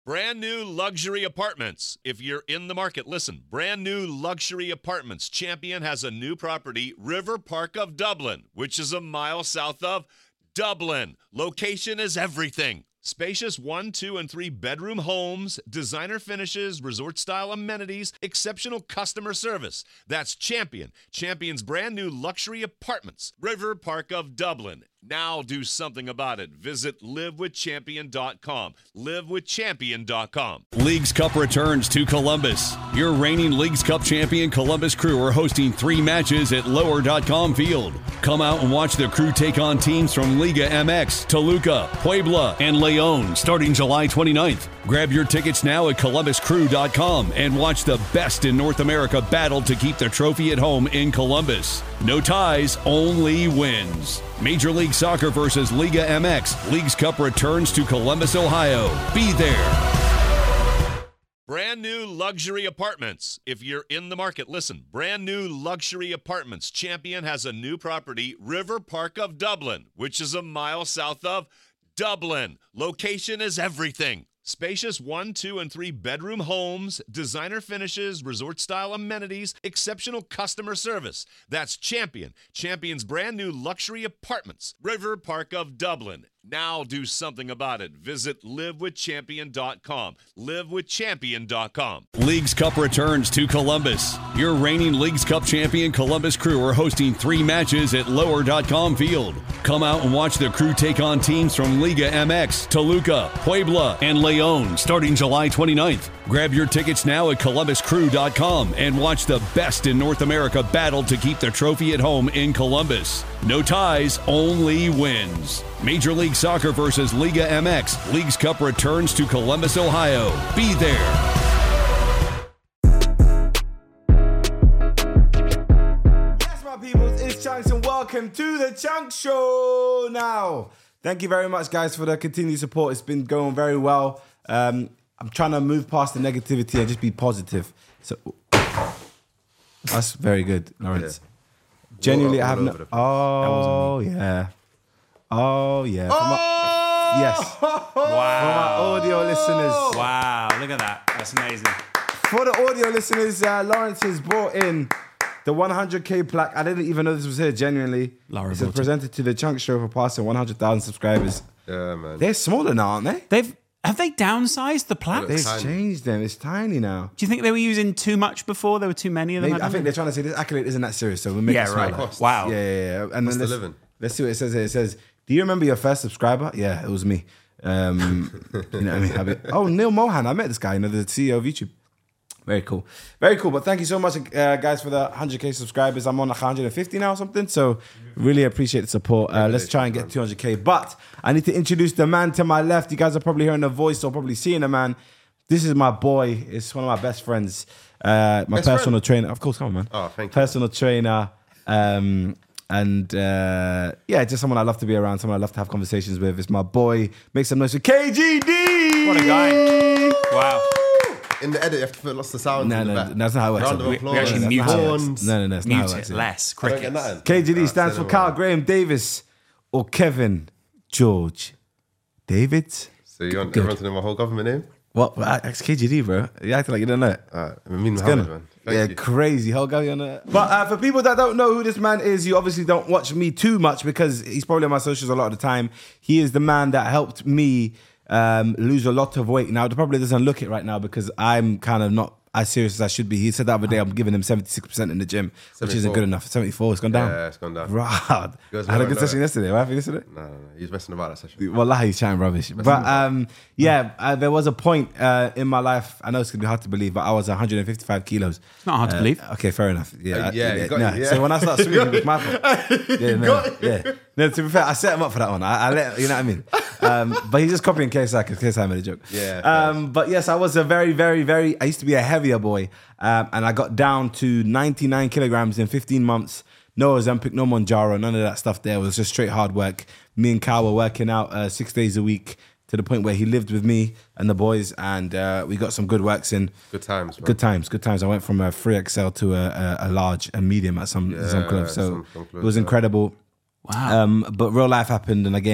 Brand new luxury apartments. If you're in the market, listen. Brand new luxury apartments. Champion has a new property, River Park of Dublin, which is a mile south of Dublin. Location is everything. Spacious 1, 2, and 3 bedroom homes, designer finishes, resort-style amenities, exceptional customer service. That's Champion. Champion's brand new luxury apartments, River Park of Dublin. Now do something about it. Visit livewithchampion.com. Livewithchampion.com. Leagues Cup returns to Columbus. Your reigning Leagues Cup champion Columbus Crew are hosting 3 matches at Lower.com Field. Come out and watch the Crew take on teams from Liga MX, Toluca, Puebla, and León starting July 29th. Grab your tickets now at columbuscrew.com and watch the best in North America battle to keep the trophy at home in Columbus. No ties, only wins. Major League Soccer versus Liga MX. Leagues Cup returns to Columbus, Ohio. Be there. Brand new luxury apartments. If you're in the market, listen. Brand new luxury apartments. Champion has a new property, River Park of Dublin, which is a mile south of Dublin. Location is everything. Spacious 1, 2, and 3 bedroom homes, designer finishes, resort-style amenities, exceptional customer service. That's Champion. Champion's brand new luxury apartments, River Park of Dublin. Now do something about it. Visit livewithchampion.com. Livewithchampion.com. Leagues Cup returns to Columbus. Your reigning Leagues Cup champion Columbus Crew are hosting 3 matches at Lower.com Field. Come out and watch the Crew take on teams from Liga MX, Toluca, Puebla, and León starting July 29th. Grab your tickets now at columbuscrew.com and watch the best in North America battle to keep the trophy at home in Columbus. No ties, only wins. Major League Soccer versus Liga MX. Leagues Cup returns to Columbus, Ohio. Be there. Yes, my peoples, it's Chunks and welcome to the Chunk Show. Now, thank you very much, guys, for the continued support. It's been going very well. I'm trying to move past the negativity and just be positive. So that's very good, Lawrence. Yeah. Genuinely, I have no. Oh yeah. Oh yeah. Yes. Wow. For my audio listeners. Wow. Look at that. That's amazing. For the audio listeners, Lawrence has brought in the 100K plaque. I didn't even know this was here. Genuinely, it says presented to the Chunk Show for passing 100,000 subscribers. Yeah, man. They're smaller now, aren't they? Have they downsized the plaque? They've changed them. It's tiny now. Do you think they were using too much before? There were too many of them? I think they're trying to say this accolade isn't that serious, so we'll make it smaller. Right. Wow. Yeah. And What's then the living? Let's see what it says here. It says, do you remember your first subscriber? Yeah, it was me. You know what I mean? Oh, Neil Mohan. I met this guy, the CEO of YouTube. Very cool. Very cool. But thank you so much, guys, for the 100K subscribers. I'm on 150 now or something. So really appreciate the support. Let's try and get 200K. But I need to introduce the man to my left. You guys are probably hearing the voice or probably seeing the man. This is my boy. It's one of my best friends. My personal trainer. Of course, come on, man. Oh, thank you. Personal trainer. Just someone I love to be around. Someone I love to have conversations with. It's my boy. Make some noise for KGD. What a guy. Wow. In the edit, you have to put lots of sounds in the back. No, that's not how it works. Round of applause. We actually mute horns. No, that's not how it Mute works. it less. I don't get Crickets. nothing. KGD stands for Carl Graham Davis or Kevin George Davids. So you want everyone to know my whole government name? What? It's KGD, bro. You acting like you don't know it. I mean, Muhammad, man. Thank you. Crazy. How go you on it? But for people that don't know who this man is, you obviously don't watch me too much because he's probably on my socials a lot of the time. He is the man that helped me lose a lot of weight. Now, it probably doesn't look it right now because I'm kind of not as serious as I should be. He said the other day I'm giving him 76% in the gym, which isn't good enough. 74, it's gone down. Yeah, it's gone down. Right. I had a good session yesterday. What happened yesterday? No. He was messing about that session. Wallahi, he's chatting rubbish. But there was a point in my life, I know it's going to be hard to believe, but I was 155 kilos. It's not hard to believe. Okay, fair enough. Yeah. Yeah. So when I start swinging, it was my fault. No, to be fair, I set him up for that one. I let, you know what I mean? But he's just copying KSI because KSI made a joke. Yeah. But yes, I was a very, very, very, I used to be a heavier boy. And I got down to 99 kilograms in 15 months. No Ozempic, no Monjaro, none of that stuff there. It was just straight hard work. Me and Kyle were working out 6 days a week to the point where he lived with me and the boys, and we got some good works in. Good times, bro. Good times. I went from a 3XL to a large and medium at some clubs. So some clubs, it was incredible. Wow. But real life happened, and I gained a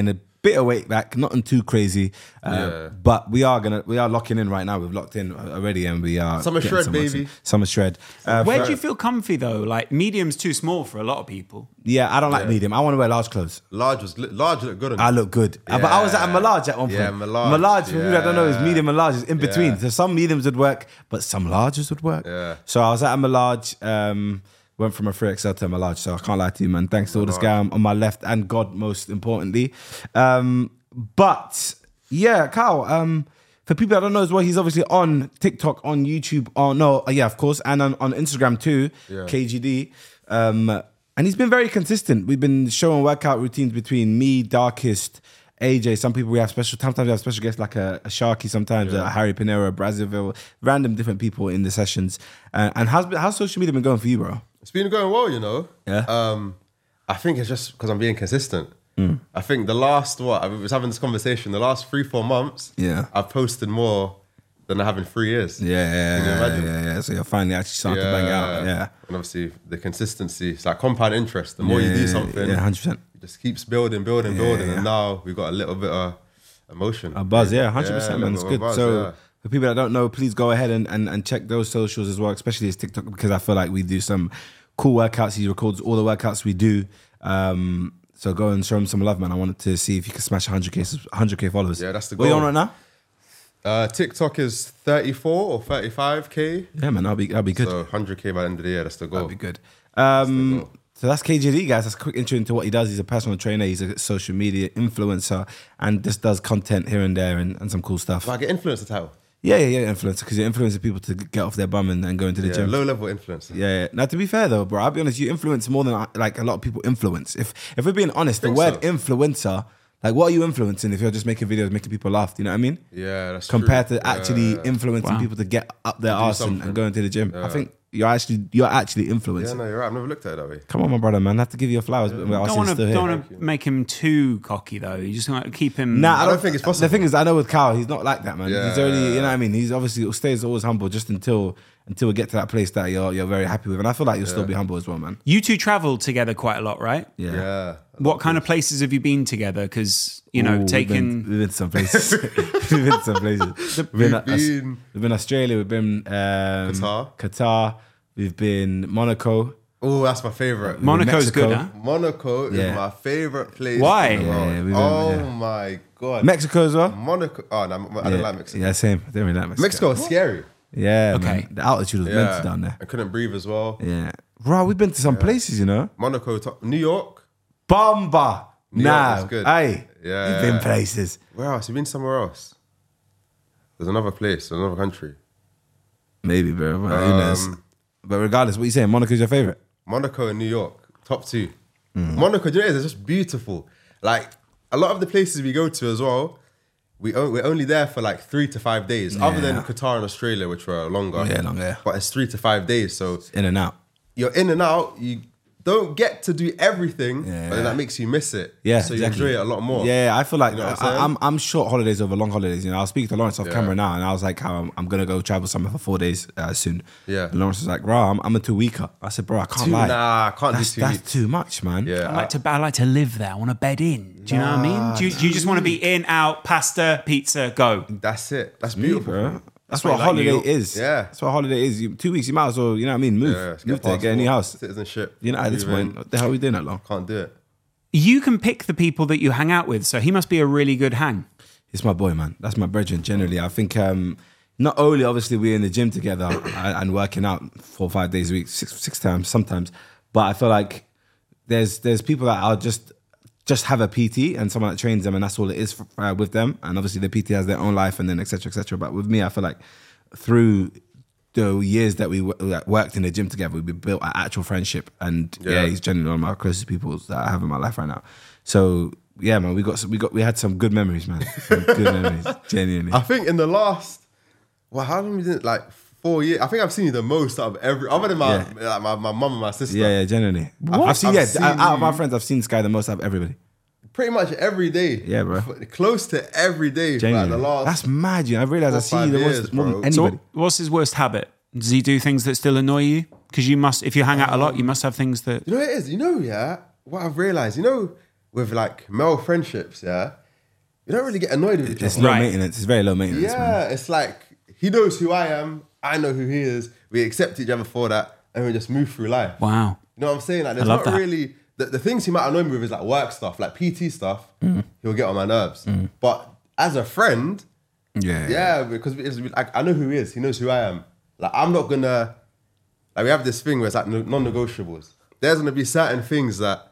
bit of weight back, nothing too crazy. But we are locking in right now. We've locked in already, and we are Summer getting shred, some work baby. in. Summer shred. Where do you feel comfy though? Like medium's too small for a lot of people. Yeah, I don't like medium. I want to wear large clothes. Large looked good on I you. look good. But I was at a Malage at one point. Yeah, Malage. Malage, for people that don't know, is Yeah. medium and large. It's in between. Yeah. So some mediums would work, but some larges would work. Yeah. So I was at a Malage, went from a 3XL to a Malage. So I can't lie to you, man. Thanks to all this guy on my left and God, most importantly. But yeah, Kyle, for people that don't know as well, he's obviously on TikTok, on YouTube, of course, and on Instagram too, KGD. And he's been very consistent. We've been showing workout routines between me, Darkest, AJ. Some people sometimes we have special guests like a Sharky, sometimes a Harry Pinero, Brazzaville, random different people in the sessions. And how's social media been going for you, bro? It's been going well, you know. Yeah. I think it's just because I'm being consistent. I think I was having this conversation, the last 3-4 months, I've posted more than I have in 3 years. Yeah. So you're finally actually starting to bang out. Yeah. And obviously the consistency, it's like compound interest. The more you do something, 100%. it just keeps building. And now we've got a little bit of emotion. A buzz, 100%, a man. It's little bit good. of buzz, So yeah. for people that don't know, please go ahead and check those socials as well, especially his TikTok, because I feel like we do some cool workouts. He records all the workouts we do. So go and show him some love, man. I wanted to see if you can smash 100K followers. Yeah, that's the What are you goal. on right now? TikTok is 34 or 35K. Yeah, man, that'll be good. So 100K by the end of the year, that's the goal. That'll be good. So that's KGD, guys. That's a quick intro into what he does. He's a personal trainer. He's a social media influencer and just does content here and there and some cool stuff. Do I get influencer title? Yeah, influencer, because you're influencing people to get off their bum and go into the gym. Low level influencer. Yeah. Now, to be fair though, bro, I'll be honest, you influence more than like a lot of people influence. If we're being honest, the word influencer, like what are you influencing if you're just making videos, making people laugh? Do you know what I mean? Yeah, that's Compared true. to actually influencing people to get up their arse and go into the gym. I think you're actually influencing. Yeah, no, you're right. I've never looked at it that way. Come on, my brother, man. I have to give you your flowers. But Don't want to make him too cocky though. You just want to keep him. Nah, I don't think it's possible. The thing is, I know with Kyle, he's not like that, man. Yeah. He's already, you know what I mean? He's obviously stays always humble just until we get to that place that you're very happy with. And I feel like you'll still be humble as well, man. You two travel together quite a lot, right? Yeah. What kind of places have you been together? Because We've been to some places. We've been Australia. We've been Qatar. We've been Monaco. Oh, that's my favorite. Monaco's Mexico. good, huh? Monaco is my favorite place. Why? in the world. Yeah, we've been- oh my god. Mexico as well. Monaco. Oh no, I don't like Mexico. Yeah, same. I don't really like Mexico. Mexico is scary. Yeah, Okay. man. The altitude was mental down there. I couldn't breathe as well. Yeah. Bro, we've been to some places, you know. Monaco, New York. Bomba. New York Nah. was good. Hey. Yeah. You've been places. Where else? You've been somewhere else? There's another place, another country. Maybe, bro. Who knows? But regardless, what you saying? Monaco's your favorite? Monaco and New York, top 2. Monaco, do you know what it is? It's just beautiful. Like a lot of the places we go to as well, we're only there for like 3 to 5 days. Other than Qatar and Australia, which were longer. Yeah, longer. But it's 3 to 5 days, so In and out. you're in and out. You don't get to do everything, but then that makes you miss it. Yeah, so exactly. you enjoy it a lot more. Yeah, I feel like You know what I'm saying? I'm short holidays over long holidays. You know, I was speaking to Lawrence off camera now, and I was like, "How I'm gonna go travel somewhere for 4 days soon." Yeah. And Lawrence was like, "Bro, I'm a 2-weeker." I said, "Bro, I can't lie. Nah, I can't do that's, 2 That's weeks. too much, man." Yeah. I like to live there. I want to bed in. Do you know what I mean? Do you just want to be in, out, pasta, pizza, go? That's it. That's Me, beautiful. bro. That's why what a I like New holiday York. is. Yeah. That's what a holiday is. 2 weeks, you might as well, you know what I mean? Move. Yeah, Move there, get a new house. Citizenship. You know, at this Move in. point, what the hell are we doing that long? Can't do it. You can pick the people that you hang out with, so he must be a really good hang. It's my boy, man. That's my brethren, generally. I think not only, obviously, we're in the gym together and working out 4 or 5 days a week, six times sometimes, but I feel like there's people that are just have a PT and someone that trains them, and that's all it is with them. And obviously, the PT has their own life, and then et cetera, et cetera. But with me, I feel like through the years that we worked in the gym together, we built an actual friendship. And he's generally one of my closest people that I have in my life right now. So yeah, man, we had some good memories, man. Some good memories, genuinely. I think in the last, how long we did it? Like 4 years. I think I've seen you the most out of every, other than my mum and my sister. Yeah, genuinely. I've seen out of my friends, I've seen Sky the most out of everybody. Pretty much every day. Yeah, bro. Close to every day. Genuinely. Like the last. That's mad, you know. I realised I see you the 4 or 5 most more years, than bro. anybody. So what's his worst habit? Does he do things that still annoy you? Because you must, if you hang out a lot, you must have things that... You know what it is? You know, what I've realised, with like male friendships, you don't really get annoyed with each It's other. low Right. maintenance. It's very low maintenance, Yeah, man. it's like he knows who I am, I know who he is. We accept each other for that, and we just move through life. Wow. You know what I'm saying? Like, there's love not that. really the things he might annoy me with is like work stuff, like PT stuff. Mm. He'll get on my nerves. But as a friend, Yeah. because it's, like, I know who he is. He knows who I am. Like, I'm not gonna. Like, we have this thing where it's like non-negotiables. There's gonna be certain things that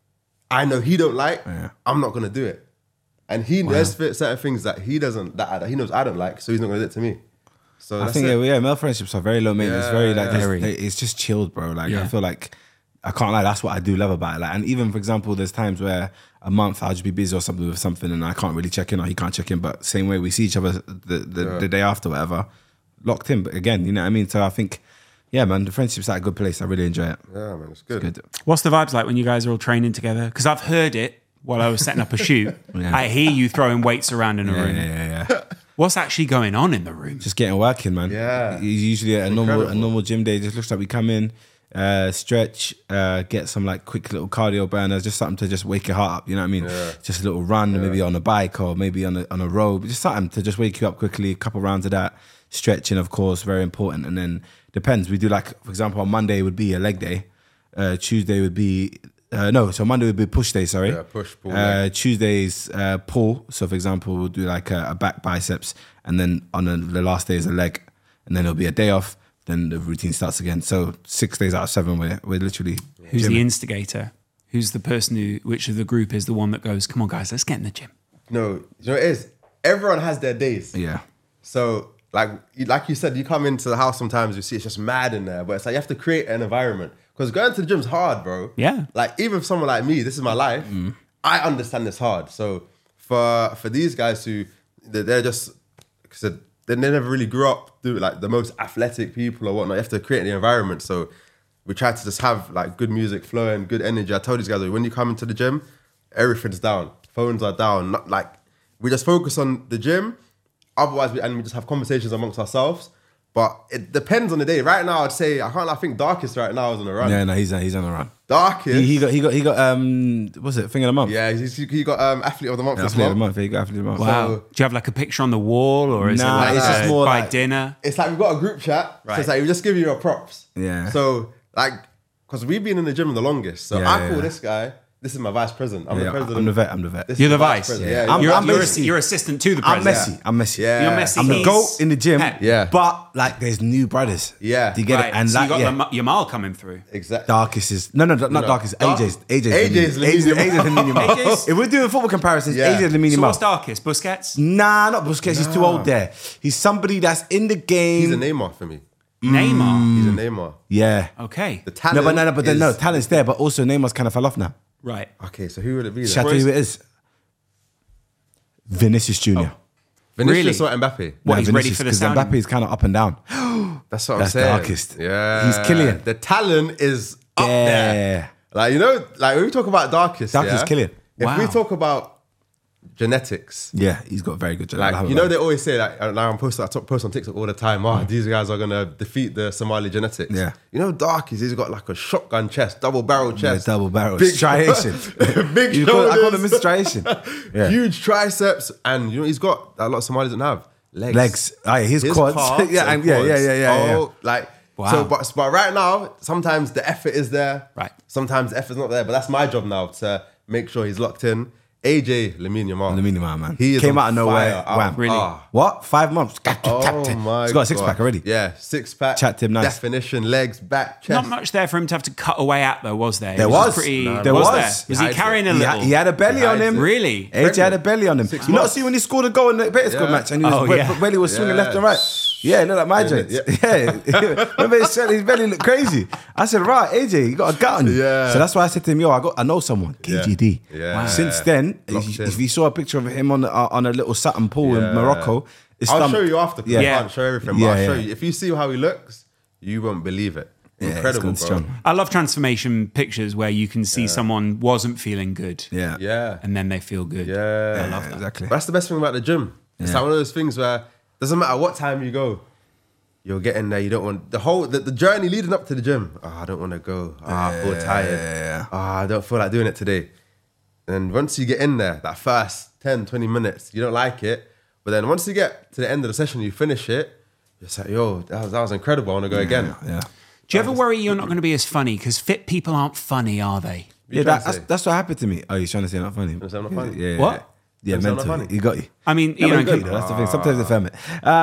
I know he don't like. Yeah. I'm not gonna do it. And there's certain things that he doesn't, that he knows I don't like, so he's not gonna do it to me. So I that's think it. male friendships are very low maintenance. Yeah, Very like yeah. it's just chilled, bro. Like I Yeah. feel like I can't lie. That's what I do love about it. Like, and even for example, there's times where a month I'll just be busy or something with something, and I can't really check in, or he can't check in. But same way we see each other the day after, whatever, locked in. But again, you know what I mean. So I think, yeah, man, the friendship's at a good place. I really enjoy it. Yeah, man, it's good. Good. What's the vibes like when you guys are all training together? Because I've heard it while I was setting up a shoot. Yeah. I hear you throwing weights around in a room. Yeah. What's actually going on in the room? Just getting working, man. Yeah. Usually a Incredible. normal gym day just looks like we come in, stretch, get some like quick little cardio burners, just something to just wake your heart up. You know what I mean? Just a little run, maybe on a bike or maybe on a road, but just something to just wake you up quickly. A couple rounds of that. Stretching, of course, very important. And then depends. We do like, for example, on Monday would be a leg day. Tuesday would be so Monday would be push day. Sorry, Yeah, push, pull, leg. Tuesday's pull. So for example, we'll do like a back biceps, and then on the last day is a leg, and then it'll be a day off. Then the routine starts again. So 6 days out of 7, we're literally. Who's the gymming. instigator? Who's the person which of the group is the one that goes, come on guys, let's get in the gym? No, you know what it is? Everyone has their days. Yeah. So, like you said, you come into the house sometimes, you see it's just mad in there, but it's like you have to create an environment. Because going to the gym's hard, bro. Yeah. Like, even for someone like me, this is my life, I understand it's hard. So, for these guys who, they're just, because they never really grew up through like the most athletic people or whatnot, you have to create the environment. So, we try to just have like good music flowing, good energy. I told these guys, when you come into the gym, everything's down. Phones are down. Not like, we just focus on the gym. Otherwise, we just have conversations amongst ourselves. But it depends on the day. Right now, I'd say I think Darkest right now is on a run. Yeah, no, he's on a run. Darkest. He got what's it? Thing of the month. Yeah, he got Athlete of the Month this Athlete of the month. month. He got athlete of the month. Wow. So- Do you have like a picture on the wall or is Nah, it like it's just more by like- dinner? It's like we've got a group chat. So it's like we just give you your props. Yeah. So like, because we've been in the gym the longest. So Yeah, I call yeah. this guy. This is my vice president. I'm Yeah, the president. I'm the vet. This You're is the vice. president. Yeah. Yeah. I'm Messi. You're assistant to the I'm president. Messi. I'm Messi. Yeah. You're Messi. I'm the He's GOAT in the gym. Pep. Yeah. But like, there's new brothers. Yeah. Do you get Right. it? And so like, you got yeah. Yamal coming through. Exactly. Darkest is not Darkest. AJ's AJ's Lamine Yamal. AJ's If we're doing football comparisons, Yeah. AJ's Lamine So what's Yamal. darkest? Busquets? Nah, not Busquets. He's too old there. He's somebody that's in the game. He's a Neymar for me. Neymar? He's a Neymar. Yeah. Okay. The talent. But then talent's there, but also Neymar's kind of fell off now. Right. Okay, so who would it be? Shall I Then? tell you who it is? Vinicius Jr. Vinicius Really? or Mbappe? What, he's ready for the because sound? Mbappe's kind of up and down. That's what I'm That's saying. Darkest. Yeah. He's Kylian. The talent is up Yeah. there. Like, you know, like when we talk about Darkest, Darkest yeah, Kylian. If Wow. we talk about genetics, Yeah, he's got very good. like, you know, they always say, like, now I post on TikTok all the time, these guys are going to defeat the Somali genetics. Yeah. You know, Darkest, he's got like a shotgun chest, double barrel chest. double barrel. Big Striation. big I shoulders. call him Mr. Striation. Yeah. Huge triceps. And, you know, he's got, a lot of Somalis don't have, legs. Oh, yeah, his quads. calves yeah, and yeah, quads. yeah. Oh, like, Wow. so, but right now, sometimes the effort is there. Right. Sometimes the effort's not there. But that's my job now to make sure he's locked in. AJ Lamine Yamal. Lamine Yamal, man. He is Came on out of nowhere. fire. Wham. Really? What? 5 months. Oh my He's got a 6-pack God. already. Yeah, 6-pack. Chat to him nice. Definition, legs, back, chest. Not much there for him to have to cut away at, though, was there? There It was. Pretty, No, there was. was. There? Was he He carrying a hides it. little? He had a belly He on him. hides it. Really? AJ had a belly on him. You not months. see when he scored a goal in the Betis squad Yeah. match and he was, Oh, yeah. belly was swinging Yeah. left and right. Yeah, look like my joints. yeah. Yeah. Remember his belly looked crazy. I said, right, AJ, you got a gut on you. Yeah. So that's why I said to him, I know someone, KGD. Yeah. Wow. Since then, Locked in. if you saw a picture of him on a little Sutton pool Yeah. in Morocco, his I'll stomach- show you after. 'Cause Yeah. I can't show everything, but Yeah, I'll show yeah. you. If you see how he looks, you won't believe it. Yeah, he's Incredible, gone bro. strong. I love transformation pictures where you can see someone wasn't feeling good. Yeah. Yeah. And then they feel good. Yeah. I love that. Exactly. But that's the best thing about the gym. It's Yeah. like one of those things where doesn't matter what time you go, you'll get in there. You don't want the journey leading up to the gym. I don't want to go. I feel tired. yeah. I don't feel like doing it today. And once you get in there, that first 10, 20 minutes, you don't like it. But then once you get to the end of the session, you finish it, it's like, yo, that was incredible. I want to go again. Yeah. Do you ever worry you're not going to be as funny? Because fit people aren't funny, are they? Yeah, trying to say? that's what happened to me. Oh, you're trying to say not funny? say I'm not funny? Yeah. What? Yeah, Trying to say I'm not mentally. funny? You got you. I mean, Yeah, you but know, you got you, though. That's the thing. Sometimes they film it.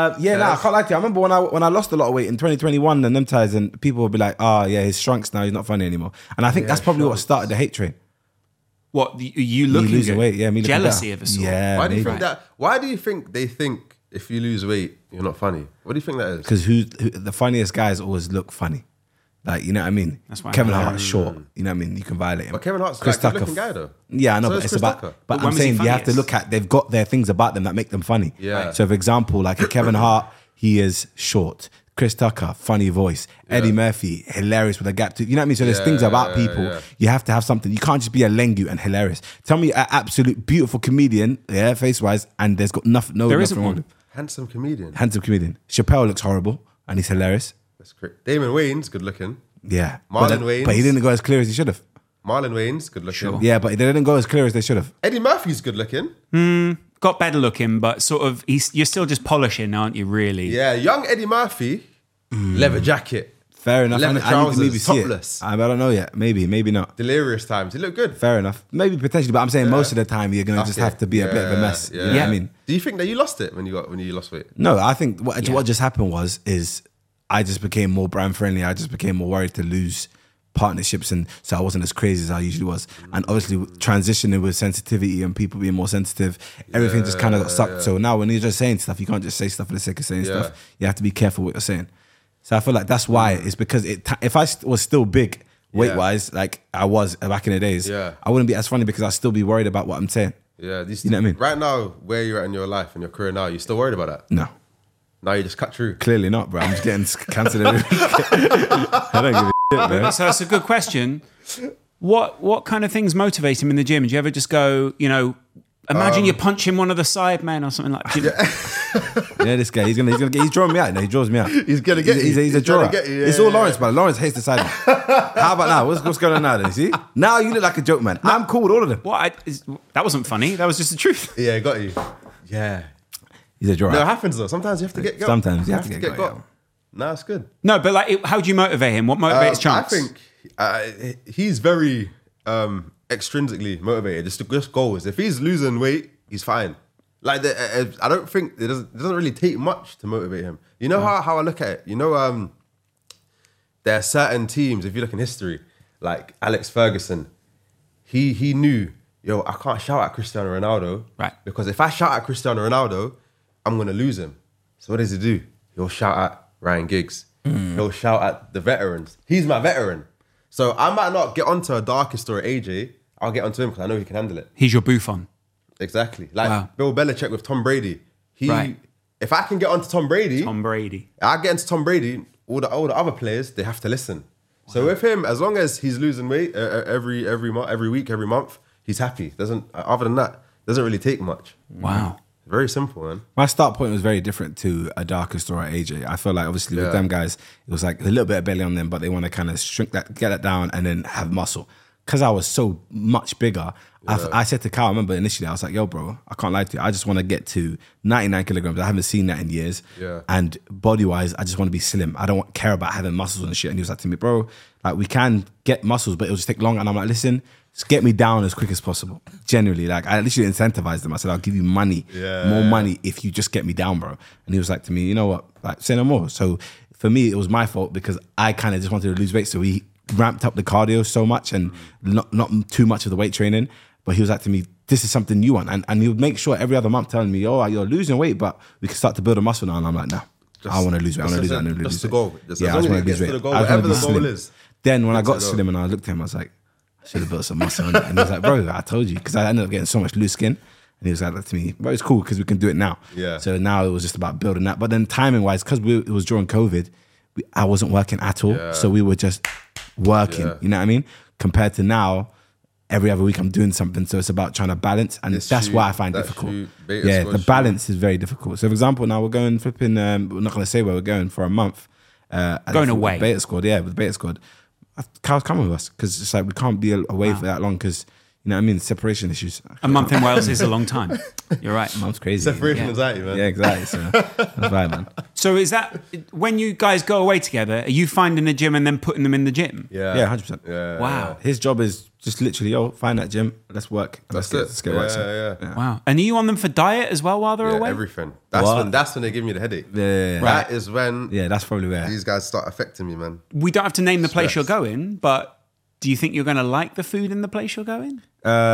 I can't lie to you. I remember when I lost a lot of weight in 2021 and them times, and people would be like, "Oh, yeah, he's shrunks now. He's not funny anymore." And I think that's probably what started the hate train. what you Me looking losing good? weight, yeah, me looking jealousy better. of a sort. Yeah, Why do you maybe. think that? Why do you think they think if you lose weight, you're not funny? What do you think that is? Because the funniest guys always look funny. Like, you know what I mean? That's why Kevin I'm Hart's short. You know what I mean? You can violate him. But Kevin Hart's Chris like a Tucker. good-looking guy, though. Yeah, I know, So but is it's Chris about. Tucker. But when I'm was he saying you have to funniest? look at. They've got their things about them that make them funny. Yeah. Right. So, for example, like a Kevin Hart, he is short. Chris Tucker, funny voice. Eddie Murphy, hilarious with a gap tooth. You know what I mean? So there's things about people. yeah. You have to have something. You can't just be a lengu and hilarious. Tell me an absolute beautiful comedian, face wise, and there's got nothing. No, There nothing isn't wrong one. with him. Handsome comedian. Handsome comedian. Chappelle looks horrible and he's hilarious. That's great. Damon Wayans, good looking. Yeah. Marlon but, Wayans. But he didn't go as clear as he should have. Marlon Wayans, good looking. Sure. Yeah, but they didn't go as clear as they should have. Eddie Murphy's good looking. Got better looking, but sort of you're still just polishing, aren't you? Really? Yeah, young Eddie Murphy, leather jacket, Fair enough. leather I need to trousers, maybe see it. topless. I don't know yet. Maybe not. delirious times. He looked good. Fair enough. Maybe potentially, but I'm saying most of the time you're gonna just Okay. have to be a bit of a mess. Yeah. You know what I mean? Do you think that you lost it when you lost weight? No, I think what just happened is I just became more brand friendly. I just became more worried to lose partnerships, and so I wasn't as crazy as I usually was. And obviously transitioning with sensitivity and people being more sensitive, everything just kind of got sucked. So now when you're just saying stuff, you can't just say stuff for the sake of saying stuff. You have to be careful what you're saying. So I feel like that's why it's because if I was still big weight wise, like I was back in the days, I wouldn't be as funny because I'd still be worried about what I'm saying. Yeah, You know what I mean? Right now, where you're at in your life and your career now, you still worried about that? No. Now you just cut through. Clearly not, bro. I'm just getting cancelled every week. I don't give a shit, man. So that's a good question. What kind of things motivate him in the gym? Do you ever just go, imagine you're punching one of the side men or something like that? Yeah, this guy, he's drawing me out. No, he draws me out. He's gonna get you. He's a He's drawer. gonna get you. It's Yeah, all yeah, Lawrence, man. Lawrence hates the side. How about now? What's going on now then? See? Now you look like a joke, man. I'm cool with all of them. That wasn't funny. That was just the truth. Yeah, got you. Yeah. He's a drawer. No, it happens though. Sometimes you have to get got. Sometimes you have to get got. No, it's good. No, but how do you motivate him? What motivates Chance? I think he's very extrinsically motivated. Just goals. If he's losing weight, he's fine. Like I don't think it doesn't really take much to motivate him. You know how I look at it. You know, there are certain teams. If you look in history, like Alex Ferguson, he knew, I can't shout at Cristiano Ronaldo, right? Because if I shout at Cristiano Ronaldo, I'm gonna lose him. So what does he do? He'll shout at Ryan Giggs. He'll shout at the veterans. He's my veteran. So I might not get onto a darker story, AJ. I'll get onto him because I know he can handle it. He's your Buffon. Exactly. Like Wow. Bill Belichick with Tom Brady. Right. If I can get onto Tom Brady, I get into Tom Brady, all the other players, they have to listen. So with him, as long as he's losing weight every week, every month, he's happy. Other than that, doesn't really take much. Wow. Very simple, man. My start point was very different to a darker story at AJ. I feel like obviously with them guys, it was like a little bit of belly on them, but they want to kind of shrink that, get that down, and then have muscle. Because I was so much bigger, I said to Kyle, I remember initially, I was like, yo, bro, I can't lie to you. I just want to get to 99 kilograms. I haven't seen that in years. Yeah. And body-wise, I just want to be slim. I don't care about having muscles and shit. And he was like to me, bro, like we can get muscles, but it'll just take long. And I'm like, listen, just get me down as quick as possible. Generally, like I literally incentivized him. I said, I'll give you money, more money if you just get me down, bro. And he was like to me, you know what? Like, say no more. So for me, it was my fault because I kind of just wanted to lose weight. So he ramped up the cardio so much and not too much of the weight training. But he was like to me, this is something you want. And he would make sure every other month telling me, oh, you're losing weight, but we can start to build a muscle now. And I'm like, no, I want to lose weight. I want to lose weight. I want to lose weight. Just the goal. Yeah, I just want to lose weight. Whatever the goal is. Then when I got slim and I looked at him, I was like, I should have built some muscle on it. And he was like, bro, I told you. Because I ended up getting so much loose skin. And he was like that to me, bro, it's cool because we can do it now. Yeah. So now it was just about building that. But then timing wise, because it was during COVID, I wasn't working at all. Yeah. So we were just working, you know what I mean? Compared to now, every other week I'm doing something. So it's about trying to balance. And that's why I find difficult. Yeah, the balance is very difficult. So for example, now we're going flipping, we're not going to say where we're going for a month. Going away. Beta squad, with the Beta squad. Kyle's coming with us because it's like we can't be away for that long because know what I mean? Separation issues. A month in Wales is a long time. You're right. Mom's crazy. Separation Yeah. anxiety, man. Yeah, exactly. So that's right, man. So is that when you guys go away together? Are you finding a gym and then putting them in the gym? Yeah. Yeah, 100%. Yeah. Wow. His job is just literally, find that gym. Let's work. That's it. Let's get work. Yeah. Wow. And are you on them for diet as well while they're Yeah, away? everything. What? That's when they give me the headache. Yeah. That is when Yeah, that's probably where. these guys start affecting me, man. We don't have to name the place Stress. you're going, but do you think you're going to like the food in the place you're going?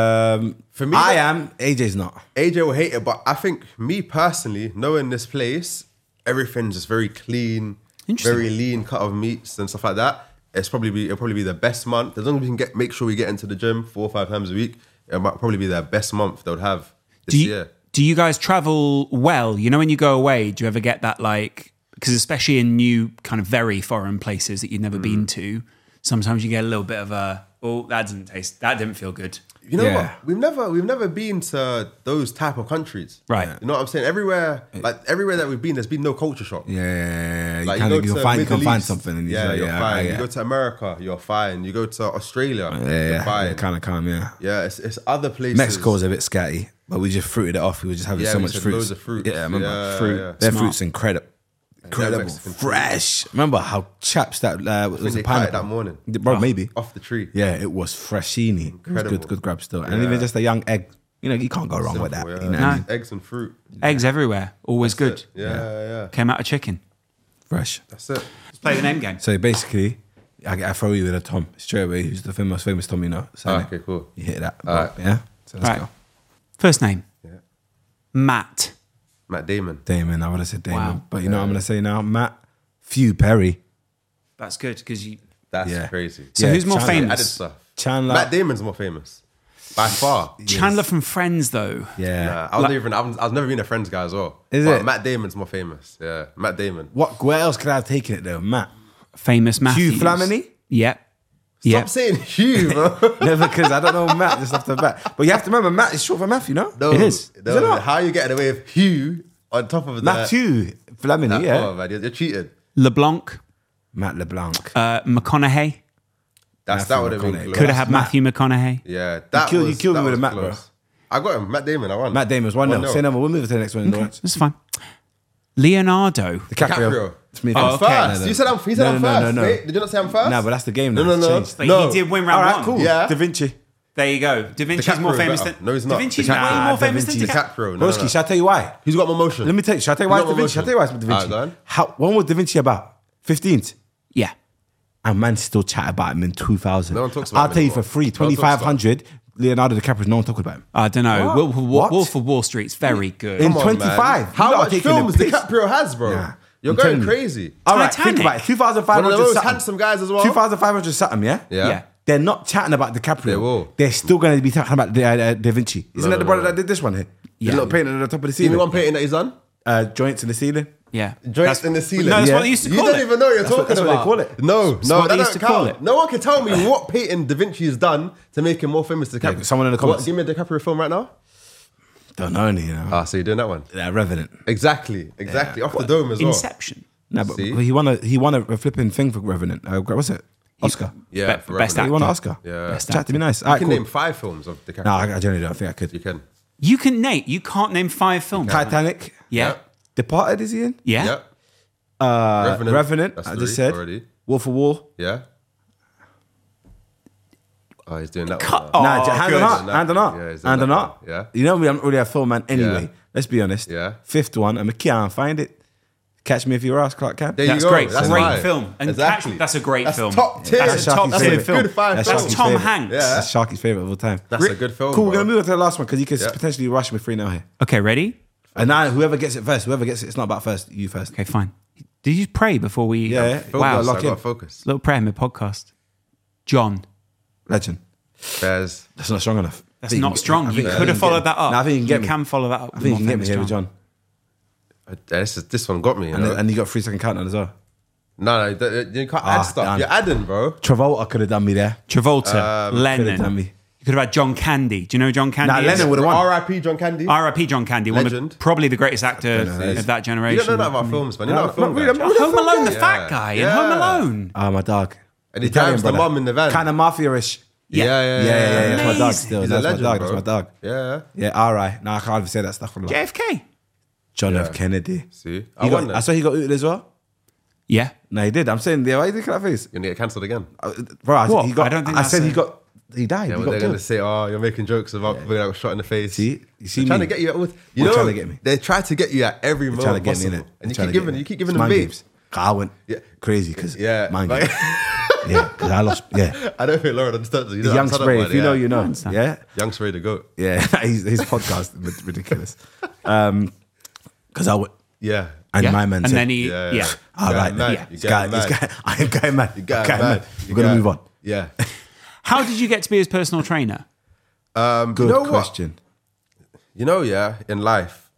For me, I am. AJ's not. AJ will hate it, but I think me personally, knowing this place, everything's just very clean, Interesting. very lean cut of meats and stuff like that. It'll probably be the best month. As long as we can make sure we get into the gym 4 or 5 times a week, it might probably be their best month they'll have this year. Do you guys travel well? You know, when you go away, do you ever get that because especially in new kind of very foreign places that you've never been to, sometimes you get a little bit of that didn't feel good. You know Yeah. what? We've never been to those type of countries. Right. You know what I'm saying? Everywhere that we've been, there's been no culture shock. Yeah. Like you go can to find Middle find East, something. And yeah, you're fine. Yeah. You go to America, you're fine. You go to Australia, you're Yeah. fine. Kind of calm, yeah. Yeah, it's other places. Mexico's a bit scatty, but we just fruited it off. We were just having Yeah, so we much said fruit. loads of fruits. Yeah, I remember. Yeah, fruit. yeah. Their Smart. fruit's incredible. Incredible. Mexican fruit. Fresh. Remember how chaps that was they a cut it pineapple that morning. Bro, maybe. Off the tree. Yeah, it was freshini. It was Incredible. good grab still. And Yeah. even just a young egg. You know, you can't go wrong with that. Simple, You know yeah. what I mean? Eggs and fruit. Eggs everywhere, always good. Yeah. Came out of chicken. Fresh. That's it. Let's play the name game. So basically, I throw you with a Tom straight away. Who's the most famous Tom you know? So Okay, cool. you hit that. All right. Yeah? So let's Right. go. First name. Yeah. Matt. Matt Damon. Damon, I would have said Damon. Wow. But you know what I'm going to say now? Matt Few Perry. That's good because you. That's Yeah. crazy. So Yeah, who's more Chandler. Added famous? stuff. Chandler. Matt Damon's more famous. By far. Chandler from Friends, though. Yeah. Nah, I've never been a Friends guy as well. Is But it? Matt Damon's more famous. Yeah. Matt Damon. Where else could I have taken it though? Matt. Famous Matthews. Hugh Flamini? Yep. Stop Yep. saying Hugh, bro. Never, because I don't know Matt just off the bat. But you have to remember, Matt is short for Matthew, no? No, It is. No, Is it not? How are you getting away with Hugh on top of that? Matthew Flamini, yeah. Oh, man, you're cheated. LeBlanc. Matt LeBlanc. McConaughey. That Matthew would have been McConaughey. cloose. Could have had Matthew McConaughey. Yeah, that you was, killed me that with was a Matt, bro. close. I got him. Matt Damon. I won. Matt Damon's 1-0. 1-0. Say no more. We'll move to the next one. This is fine. Leonardo. DiCaprio. It's me. I'm okay. first. You said I'm first. No. Wait, did you not say I'm first? No, but that's the game now. No, It's no, no. changed. But No. he did win All round right, one. cool. Yeah. Da Vinci. There you go. Da Vinci's more DiCaprio famous better. than. No, he's not. Da Vinci's DiCaprio. way more Da famous than Vinci. DiCaprio. DiCaprio. No, Broski, no. shall I tell you why? Who's got more motion? Let me tell you. Shall I tell you why He's it's got Da Vinci? Shall I tell you why it's Da motion. Vinci? Go on. When was Da Vinci about? 15th. Yeah. And man still chat about him in 2000. No one talks about I'll him tell you anymore. for free, No one talks about 2,500, Leonardo DiCaprio, no one talking about him. I don't know. What? Wolf of Wall Street's very good. In Come on, 25. man. How You lot are much taking the films piss. DiCaprio has, bro? Nah. You're I'm going telling you. crazy. All right, think Titanic. about it. One of 2,500 the most something. handsome guys as well. 2,500 something, yeah? Yeah. They're not chatting about DiCaprio. They will. They're still going to be talking about Da Vinci. Isn't that the brother that did this one here? Yeah. The little painting at the top of the See the ceiling. one painting that he's done? Joints in the ceiling. Yeah. Joints in the ceiling. No, that's Yeah. what they used to You call don't it. even know what you're talking that's what about. they call it. No, what that they don't used to call count. it. No one can tell me what painting Da Vinci has done to make him more famous than DiCaprio. Yeah, someone in the comments. Give me a DiCaprio film right now. Don't know any, you know. Ah, so you're doing that one. Revenant. Exactly. Off the dome as well. Inception. No, but See? he won a flipping thing for Revenant. What's it? Oscar. Yeah, Be- for best Revenant. He won an actor. Oscar. Yeah. Best Chat to be nice. All You right, can cool. name 5 films of DiCaprio. No, I genuinely don't think I could. You can. You can name. You can't name 5 films. Titanic. Yeah. Yep. Departed is he in? Yeah. Yep. Revenant. That's I 3 just said. already. Wolf of Wall. Yeah. Oh, he's doing that Cut- one. Oh, Nah, hand good. on heart. Yeah, Hand on heart. he's done Hand on that heart. one. Yeah. You know, we don't really have film man anyway. Yeah. Let's be honest. Yeah. 5th one, and I can't find it. Catch Me If You Ask, Clark Kent. There you That's go. great. That's Great fine. film. And Exactly. that's a great film. Top tier. That's a top Sharky's tier favourite. film. Good 5 That's films. Sharky's Tom favourite. Hanks. Yeah. That's Sharky's favourite of all time. That's a good film. Cool, we're bro. going to move on to the last one because you could Yeah. potentially rush me 3 now here. Okay, ready? And now, whoever gets it first, it's not about first, you first. Okay, fine. Did you pray before we? Yeah. Focus, Wow. lock I in. got focus. Little prayer mid podcast. John. Legend. There's That's not strong enough. That's not strong. You I could have followed that up. No, I think you can get me. can follow that up. I think you can get me here with John. this one got me. You know? And you got 3-second countdown as well. No, you can't add stuff. done. You're adding, bro. Travolta could have done me there. Travolta, Could have done Lennon. me. You could have had John Candy. Do you know who John Candy? Nah, is? Lennon would have won. R.I.P. John Candy. R.I.P. John Candy, one Legend. of probably the greatest actor of that You generation. don't know that about films, man. You're not a film guy. Home Alone, the Yeah. fat guy in Yeah. Home Alone. Oh, my dog. And he drives the mum in the van. Kind of mafia-ish. Yeah. That's my dog still. He's That's a legend, my dog. bro. That's my dog. Yeah. Yeah, all right. No, I can't even say that stuff. JFK. John F. Kennedy. See? I saw he got ooted as well. Yeah. No, he did. I'm saying, why are you looking at that face? You're gonna get cancelled again. Bro, What? he got, I don't think I that's said a- he got. He died. Yeah, he but got they're gonna killed. say, "Oh, you're making jokes about people that got shot in the face." See, you see They're trying me. to get you. You They're know, trying to get me. They try to get you at every They're moment trying to get me in possible, it. and They're you keep giving It's them mind babes. games. I went crazy because Yeah, mind like- games. Yeah, because I lost. Yeah, I don't think Lauren understands. You the don't young understand spray. about If you it, know, yeah. you know. understand. Yeah, Young spray the goat. yeah. his podcast is ridiculous. Because I went. Yeah. And Yeah. my man And said, then he, Yeah. yeah. all right, mad. then. You This guy, got mad. I am going mad. You got Okay, mad. We're gonna move on. Yeah. How did you get to be his personal trainer? Good you know what? question. You know, yeah, in life,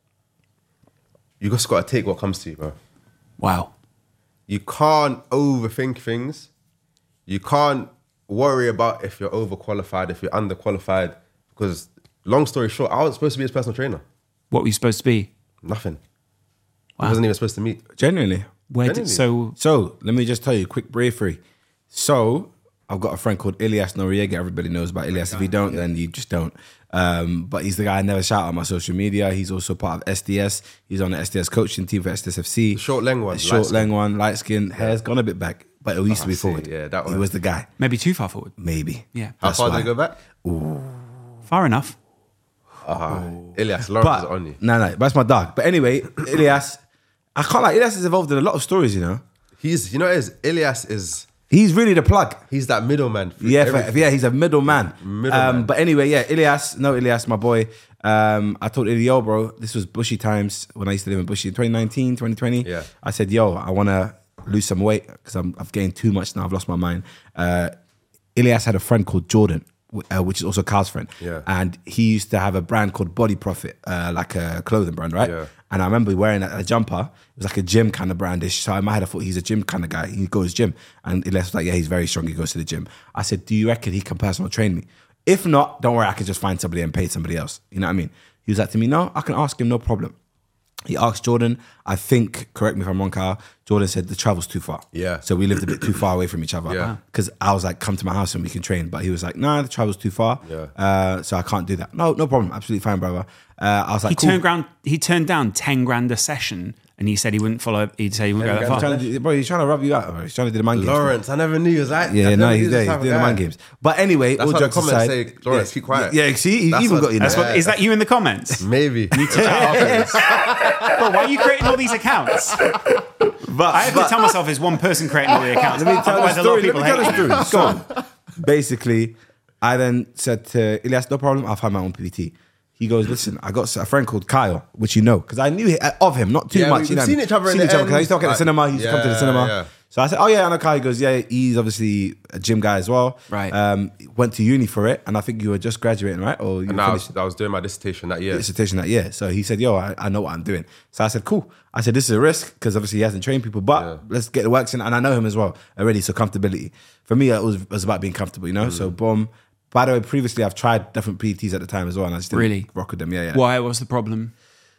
you just gotta take what comes to you, bro. Wow. You can't overthink things. You can't worry about if you're overqualified, if you're underqualified. Because, long story short, I was supposed to be his personal trainer. What were you supposed to be? Nothing. I wasn't even supposed to meet. Genuinely. Where did Genuinely. So let me just tell you, quick briefly. So I've got a friend called Ilyas Noriega. Everybody knows about Ilyas. If you don't, then you just don't. But he's the guy I never shout out on my social media. He's also part of SDS. He's on the SDS coaching team for SDS FC. The short leng one, The short light skin. leng one, light skin, hair's gone a bit back, but it used to be see. forward. Yeah, that He one. was the guy. Maybe too far forward. Maybe. Yeah. How That's far why. did it go back? Far enough. Ilyas, Lawrence But is on you. no, that's my dog. But anyway, Ilyas, I can't like Ilyas is involved in a lot of stories. You know, You know what it is? Ilyas is, he's really the plug. he's that middleman. for Yeah, everything. yeah, he's a middleman. Middleman. But anyway, yeah, Ilyas, my boy. I told Ilya, yo, bro, this was Bushy times when I used to live in Bushy in 2019, 2020. Yeah. I said, yo, I want to lose some weight because I've gained too much now. I've lost my mind. Ilyas had a friend called Jordan, which is also Carl's friend. Yeah. And he used to have a brand called Body Profit, like a clothing brand, right? Yeah. And I remember wearing a jumper. It was like a gym kind of brandish. So in my head, I thought he's a gym kind of guy. He goes gym. And Ilyas was like, yeah, he's very strong. He goes to the gym. I said, do you reckon he can personal train me? If not, don't worry, I can just find somebody and pay somebody else. You know what I mean? He was like to me, no, I can ask him, no problem. He asked Jordan, I think, correct me if I'm wrong, Kyle, Jordan said the travel's too far. Yeah. So we lived a bit too far away from each other. Yeah. Because I was like, come to my house and we can train. But he was like, nah, the travel's too far. Yeah. So I can't do that. No problem. Absolutely fine, brother. I was like, He turned down 10 grand a session and he said he wouldn't follow, he'd say he wouldn't go that I'm far. trying to do, bro, he's trying to rub you out, bro. He's trying to do the man games. Lawrence, I never knew he was like Yeah, I no, never he's knew there. this He's type of doing the guy. man games. But anyway, That's all why the jokes comments aside, say, Lawrence, keep quiet. Yeah, see, he's That's even what- got you now. That's what, is that you in the comments? Maybe. Bro, why are you creating all these accounts? But I have to tell myself there's one person creating all the accounts. Let me tell the Otherwise, a lot story. of Let me people tell the hate story. you. So, basically, I then said to Ilyas, no problem, I'll find my own PT. He goes, listen, I got a friend called Kyle, which you know, because I knew of him, not too Yeah, much. we've you know, seen each other in the because I end, used to work at the like, cinema. He used to come to the cinema. yeah. So I said, oh yeah, I know Kyle. He goes, yeah, he's obviously a gym guy as well. Right. Went to uni for it, and I think you were just graduating, right? Or you And I finished was, I was doing my dissertation that year. dissertation that year. So he said, yo, I know what I'm doing. So I said, cool. I said, this is a risk because obviously he hasn't trained people, but let's get the works in. And I know him as well already. So comfortability. For me, it was about being comfortable, you know? So boom. By the way, previously I've tried different PTs at the time as well. And I just didn't Really? rock with them. Yeah. Why? What's the problem?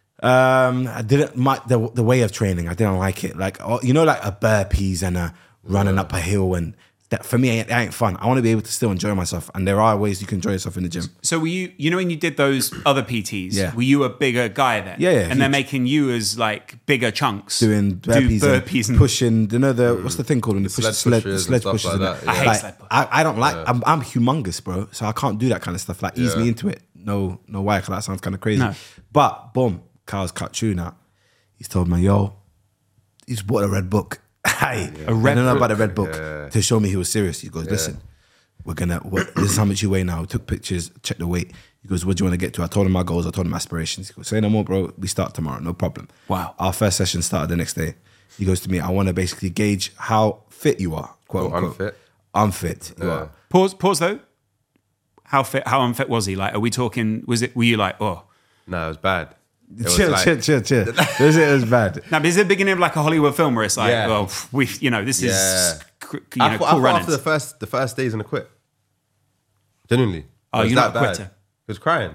I didn't, the way of training, I didn't like it. Like, you know, like a burpees and a running up a hill. And that for me, it ain't fun. I want to be able to still enjoy myself. And there are ways you can enjoy yourself in the gym. So were you know when you did those other PTs, Yeah. were you a bigger guy then? Yeah, yeah, And they're huge. making you as like bigger chunks. Doing Do burpees, and pushing. You know what's the thing called when you push the Sled sled, pushes sledge and pushes? stuff and like that. that, yeah. I hate Like, sled push. I don't like. I'm humongous, bro. So I can't do that kind of stuff. Like ease me into it. No why? Because that sounds kind of crazy. No. But boom, Carl's cut tune out. He's told me, yo, he's bought a red book. Hey, I don't know about the red book to show me he was serious. He goes, listen, this is how much you weigh now. We took pictures, checked the weight. He goes, what do you want to get to? I told him my goals. I told him my aspirations. He goes, say no more, bro. We start tomorrow. No problem. Wow. Our first session started the next day. He goes to me, I want to basically gauge how fit you are, quote Or unquote. Unfit you are. Pause though. How unfit was he? Like, are we talking? Were you like, oh? No, it was bad. It was Chill. This is bad. No, but is it the beginning of like a Hollywood film where it's like, Yeah. well, this is, Yeah. cool I thought runnings. after the first days in the quit. Genuinely. Oh, It was you're that not a bad. quitter. He was crying.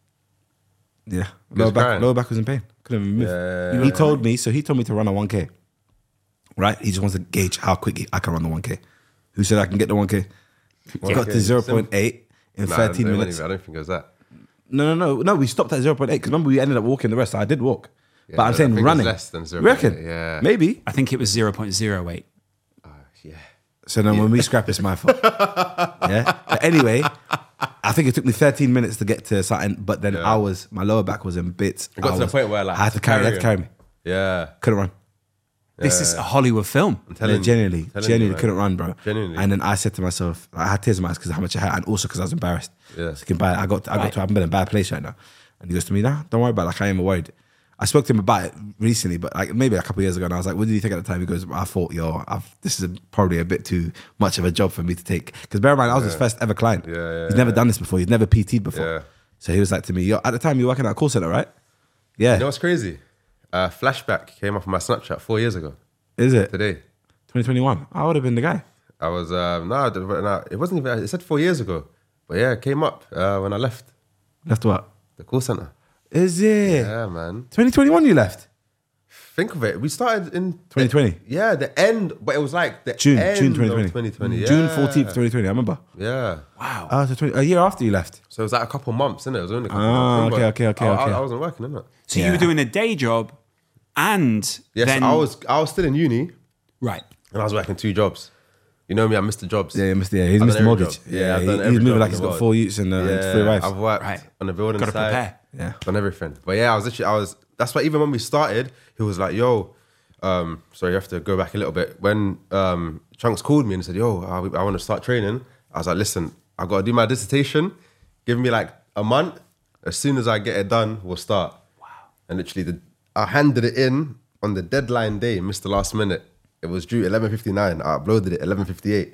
Yeah. was crying. Lower back was in pain. Couldn't even move. Yeah. He told me to run a 1K. Right? He just wants to gauge how quick I can run the 1K. Who said I can get the 1K? We got to 0.8 in 13 minutes. I don't think it was that. No. We stopped at 0.8 because remember we ended up walking the rest. So I did walk, but I'm saying I think running. it was less than 0.8. You reckon? Yeah. Maybe. I think it was 0.08. Yeah. So then when we scrap, it's my fault. Yeah. But anyway, I think it took me 13 minutes to get to something, but then my lower back was in bits. It got to the point where like I had to carry me. Yeah. Couldn't run. This is a Hollywood film. Yeah, genuinely man. couldn't run, bro. Genuinely. And then I said to myself, I had tears in my eyes because of how much I had, and also because I was embarrassed. Yeah. So I got to, I'm in a bad place right now. And he goes to me, nah, don't worry about it. Like, I ain't worried. I spoke to him about it recently, but like maybe a couple of years ago, and I was like, what did you think at the time? He goes, I thought, this is probably a bit too much of a job for me to take. Because bear in mind, I was his first ever client. He's never done this before. He's never PT'd before. Yeah. So he was like to me, at the time you were working at a call center, right? Yeah. You know what's crazy? Flashback came off my Snapchat 4 years ago. Is it? Today. 2021. I would have been the guy. I was, no, it wasn't even, it said 4 years ago. But yeah, it came up when I left Left what? the call center. Is it? Yeah, man. 2021 you left? Think of it. We started in 2020. Yeah, the end, but it was like the June end 2020. of 2020. Yeah. June 14th, 2020, I remember. Yeah. Wow. So a year after you left. So it was like a couple months, innit? It was only a couple months. okay. I wasn't working, innit? So you were doing a day job and Yes, then... I was still in uni Right. and I was working 2 jobs. You know me, I'm Mr. Jobs. Yeah, he's I've done Mr. every Mortgage. job. Yeah, I've done every he's moving job like in he's the got world. 4 youths and 3 wives. I've worked Right. on the building Gotta side. prepare. Yeah. Done everything. But yeah, that's why even when we started, he was like, yo, sorry, you have to go back a little bit. When Chunks called me and said, yo, I want to start training, I was like, listen, I've got to do my dissertation. Give me like a month. As soon as I get it done, we'll start. Wow. And literally, I handed it in on the deadline day, missed the last minute. It was due 11:59. I uploaded it 11:58.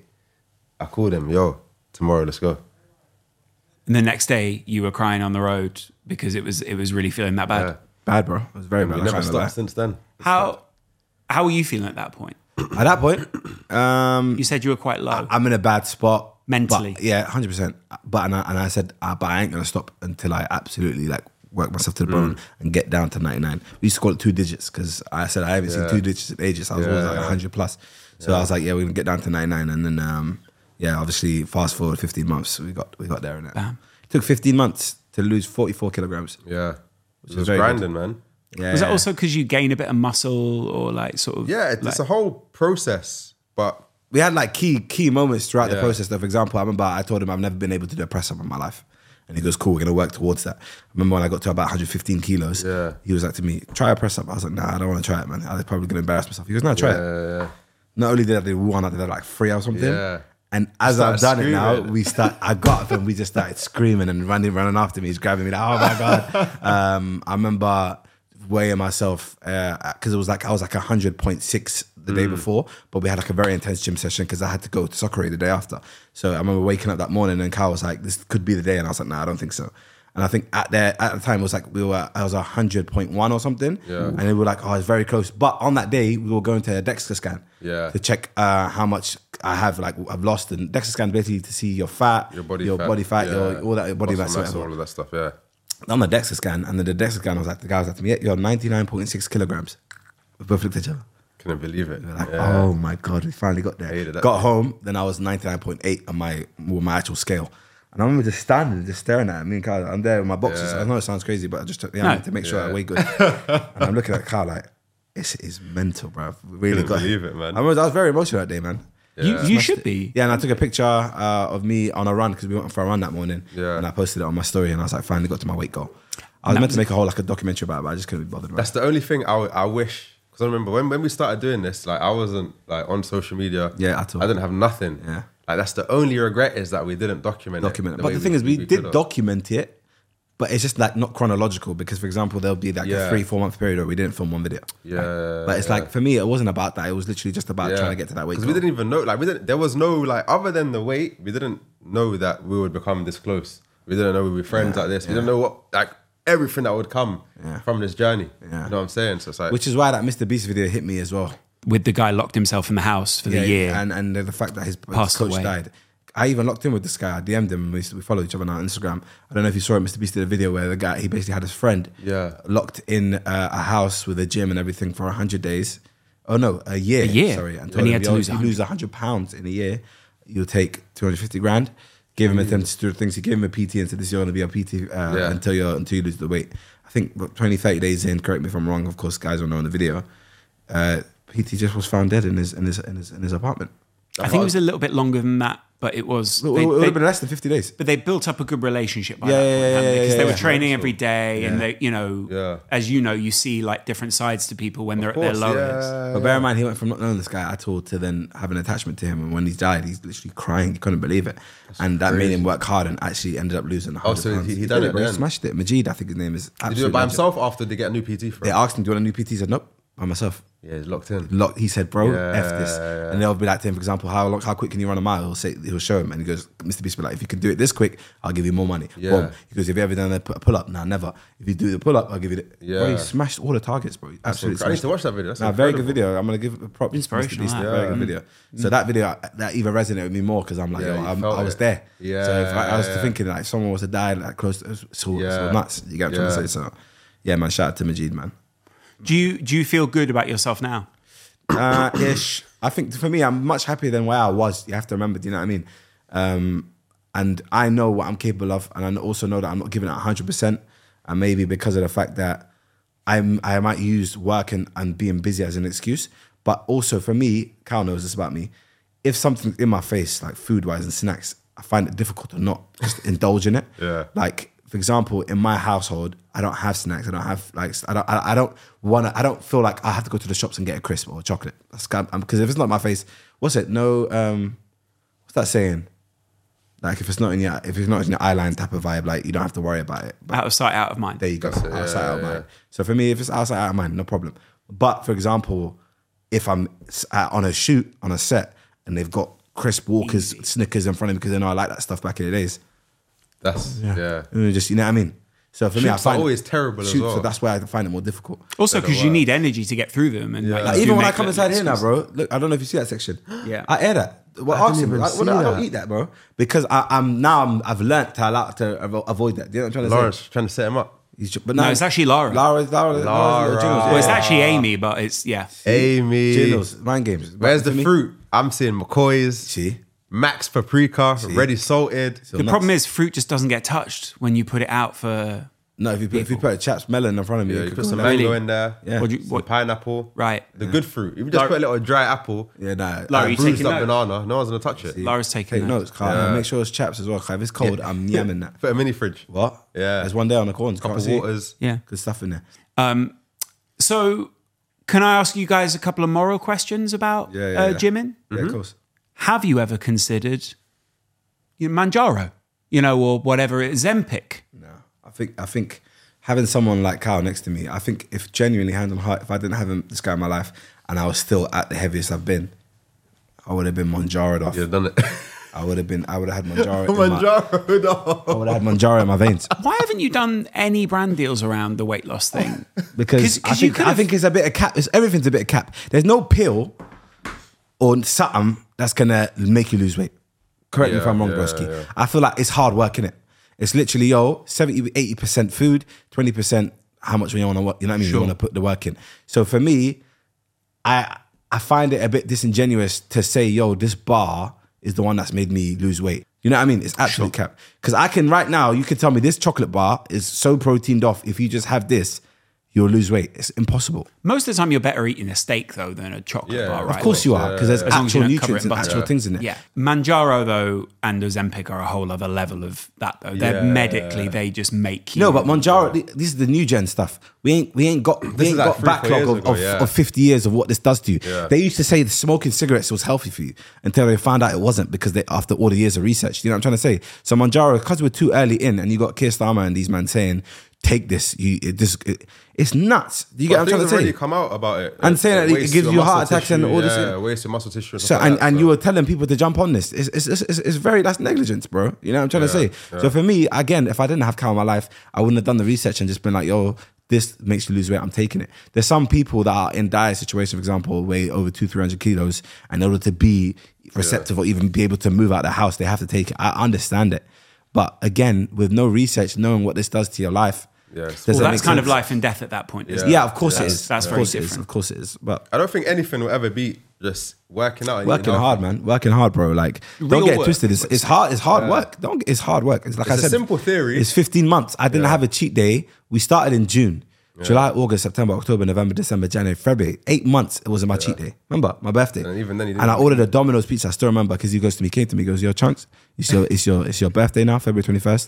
I called him, yo, tomorrow, let's go. And the next day you were crying on the road because it was really feeling that bad. Yeah. Bad, bro. It was very bad. We I never can't lie. stopped since then. How were you feeling at that point? At that point, You said you were quite low. I'm in a bad spot. Mentally. But, yeah, 100%. But I said, but I ain't going to stop until I absolutely like work myself to the bone and get down to 99. We used to call it 2 digits because I said I haven't seen 2 digits in ages. I was always like 100 plus. So I was like, yeah, we're going to get down to 99. And then, obviously fast forward 15 months, we got there. And it took 15 months to lose 44 kilograms. Yeah. Which It is was very grinding, man. Yeah. Was that also because you gain a bit of muscle or like sort of... Yeah, it's a whole process, but We had like key moments throughout the Yeah. process. For example, I remember I told him I've never been able to do a press up in my life. And he goes, cool, we're going to work towards that. I remember when I got to about 115 kilos, he was like to me, try a press up. I was like, nah, I don't want to try it, man. I was probably going to embarrass myself. He goes, no, try it. yeah. Not only did I do one, I did like 3 or something. Yeah. And as I've done started it now, screaming. I got up and we just started screaming and running after me. He's grabbing me like, oh my God. I remember weighing myself because it was like I was like 100.6 the day before, but we had like a very intense gym session because I had to go to Soccer the day after. So I remember waking up that morning and Kyle was like, this could be the day. And I was like, nah, I don't think so. And I think at the time it was like I was 100.1 or something. Yeah. And they were like, oh, it's very close. But on that day, we were going to a DEXA scan to check how much I've lost. And DEXA scan basically to see your fat, Your body fat, your all that, your body mass, muscle, whatever. all of that stuff, yeah. On the DEXA scan, and then the DEXA scan was like, the guy was like to me, yeah, you're 99.6 kilograms. We both looked at each other. Couldn't believe it. Like, Yeah. oh my God, we finally got there. Hated that. Got home, then I was 99.8 on my actual scale. And I remember just standing, just staring at me and Kyle. I'm there with my boxes. Yeah. I know it sounds crazy, but I just I need to make sure I weigh good. And I'm looking at Kyle like, this is mental, bro. We really Couldn't got believe it, man. I was very emotional that day, man. You should be. Yeah, and I took a picture of me on a run because we went for a run that morning. Yeah. And I posted it on my story and I was like, finally got to my weight goal. I was meant to make a whole like a documentary about it, but I just couldn't be bothered about That's the only thing I wish, because I remember when we started doing this, like I wasn't like on social media. Yeah, at all. I didn't have nothing. Yeah. Like that's the only regret is that we didn't document it. it. But the thing is, we did could've. document it, but it's just like not chronological because, for example, there'll be like a 3-4 month period where we didn't film one video. Yeah. But it's like, for me, it wasn't about that. It was literally just about trying to get to that weight Because goal. we didn't even know, like there was no, like other than the weight, we didn't know that we would become this close. We didn't know we'd be friends like this. We didn't know what, like everything that would come from this journey. Yeah. You know what I'm saying? So it's like, Which is why that Mr. Beast video hit me as well. With the guy locked himself in the house for the year. And the fact that his Passed coach away. died. I even locked in with this guy. I DM'd him. We follow each other on Instagram. I don't know if you saw it. Mr. Beast did a video where the guy, he basically had his friend locked in a house with a gym and everything for 100 days. Oh no, a year. A year. Sorry. And And he had to lose he lose 100 pounds in a year. you'll take 250 grand. Gave him a things. He gave him a PT and said, "This is going to be a PT until you lose the weight." I think 20, 30 days in. Correct me if I'm wrong. Of course, guys don't know in the video. PT just was found dead in his apartment. I think it was a little bit longer than that, but it was. It would have been less than 50 days. But they built up a good relationship by that point, because they were training every day, and they, as you know, you see like different sides to people when they're at their lowest. But bear in mind, he went from not knowing this guy at all to then having an attachment to him, and when he died, he's literally crying. He couldn't believe it, and that made him work hard, and actually ended up losing 100 so pounds. he done it, He smashed it. Majid, I think his name is. Did he do it by himself after they get a new PT for They him? asked him, "Do you want a new PT?" He said, "Nope, by myself." Yeah, he's locked in. He said, "Bro, Yeah, f this," and they'll be like to him, for example, how quick can you run a mile? He'll show him, and he goes, Mr. Beast will be like, "If you can do it this quick, I'll give you more money." Yeah. Boom. He goes, "Have you ever done a pull up?" Nah, never. If you do the pull up, I'll give you the. Yeah. Bro, he smashed all the targets, bro. He absolutely I need smashed to watch that video. That's very good incredible. video. I'm gonna give a prop Inspirational, Mr. Beast. that. Very good video. So that video that even resonated with me more because I'm like, Yeah, yo, you felt I was it. there. Yeah, So if I was thinking like if someone was to die like close, so nuts. You get what I'm trying to say? So yeah, man. Shout out to Majid, man. Do you feel good about yourself now? Ish. I think for me, I'm much happier than where I was. You have to remember, do you know what I mean? And I know what I'm capable of, and I also know that I'm not giving it 100%. And maybe because of the fact that I might use work and being busy as an excuse. But also for me, Kyle knows this about me. If something's in my face, like food-wise and snacks, I find it difficult to not just indulge in it. Yeah. Like, for example, in my household, I don't have snacks. I don't have I don't feel like I have to go to the shops and get a crisp or a chocolate. Because if it's not my face, what's it? No, what's that saying? Like if it's not in your eye line type of vibe, like you don't have to worry about it. But Out of sight, out of mind. there you go. That's it, Outside, yeah, out of yeah. mind. So for me, if it's outside, out of mind, no problem. But for example, if I'm on a shoot, on a set, and they've got crisp Walkers, Snickers in front of me because they know I like that stuff back in the days. That's Just, you know what I mean? So for me, I Shoots are find always terrible as well. So that's why I find it more difficult. Also, because you need energy to get through them, and Like, you even do when I make come that inside here now, excuse. bro. Look, I don't know if you see that section. Yeah. I air that. Well, I ask didn't him. even I see don't that. eat that, bro, because I've learnt to avoid that. Do you know what I'm trying to Lawrence say? trying to set him up. But No, it's actually Lara. Lara. Well, it's actually Amy, but it's Amy. Jinos, mind games. Where's But the for me- fruit? I'm seeing McCoy's. See? Max Paprika, ready salted. So The nuts. problem is fruit just doesn't get touched when you put it out for No, if you put a chaps melon in front of me, Yeah, it you could put go some left. mango Really? in there. Yeah. Some pineapple. right. The good fruit. If you just Lara- put a little dry apple, Yeah, nah. Lara, and you bruised taking up notes? banana, no one's gonna touch it. Lara's taking Take notes, Carl. Make sure it's chaps as well, Carl. If it's cold, I'm yamming that. Put a mini fridge. What? Yeah. There's one there on the corner. Couple Can't see. waters. Yeah. Good stuff in there. So, can I ask you guys a couple of moral questions about Yeah. gymming? Yeah, of course. Have you ever considered Manjaro, or whatever it is, Zempic? No, I think having someone like Kyle next to me, I think if genuinely hand on heart, if I didn't have this guy in my life and I was still at the heaviest I've been, I would have been Manjaro'd off. You've done it. I would have had Manjaro. Manjaro, no. I would have had Manjaro in my veins Why haven't you done any brand deals around the weight loss thing? because 'Cause you I think it's a bit of cap. Everything's a bit of cap. There's no pill or something that's gonna make you lose weight. Correct me if I'm wrong, broski. Yeah. I feel like it's hard work, innit? It's literally 70-80% food, 20% how much you want to work. You know what I mean? You want to put the work in. So for me, I find it a bit disingenuous to say, this bar is the one that's made me lose weight. You know what I mean? It's absolute cap. Because I can right now, you can tell me this chocolate bar is so proteined off. If you just have this, you'll lose weight. It's impossible. Most of the time, you're better eating a steak though than a chocolate Yeah. bar, right? Of course you are, because there's As long as you actual don't cover it nutrients in and butter. actual things in it. Yeah, Manjaro though and Ozempic are a whole other level of that though. They're medically, they just make you. No, but Manjaro, this is the new gen stuff. We ain't got is like 3-4 backlog years ago, of 50 years of what this does to you. Yeah. They used to say the smoking cigarettes was healthy for you until they found out it wasn't because after all the years of research. You know what I'm trying to say? So Manjaro, because we're too early in, and you got Keir Starmer and these men saying, take this. It's nuts. Do you get what I'm trying to Things have say? already come out about it. And saying that it wastes gives your you heart muscle attacks and tissue, all this. Yeah, wastes your muscle tissue. And So stuff like that, and so. you were telling people to jump on this. It's very, that's negligence, bro. You know what I'm trying to say? Yeah. So for me, again, if I didn't have Kyle in my life, I wouldn't have done the research and just been like, this makes you lose weight, I'm taking it. There's some people that are in dire situation, for example, weigh over 200-300 kilos, and in order to be receptive or even be able to move out of the house, they have to take it. I understand it. But again, with no research, knowing what this does to your life, Yes. does Well, that that's make kind of sense? life and death at that point, isn't it? Yeah, of course it is. That's Of very course it is. different. Of course it is. But I don't think anything will ever beat just working out. And Working eating hard, healthy. man. Working hard, bro. Like, don't Real get it work. twisted. It's hard. It's hard work. It's hard work. It's like It's I a said. simple theory. It's 15 months. I didn't have a cheat day. We started in June. July, August, September, October, November, December, January, February. 8 months. It was my cheat day. Remember my birthday. And even then, you didn't and I really- ordered a Domino's pizza. I still remember because he came to me. He goes, "Yo, Chunks, it's your birthday now, February 21st.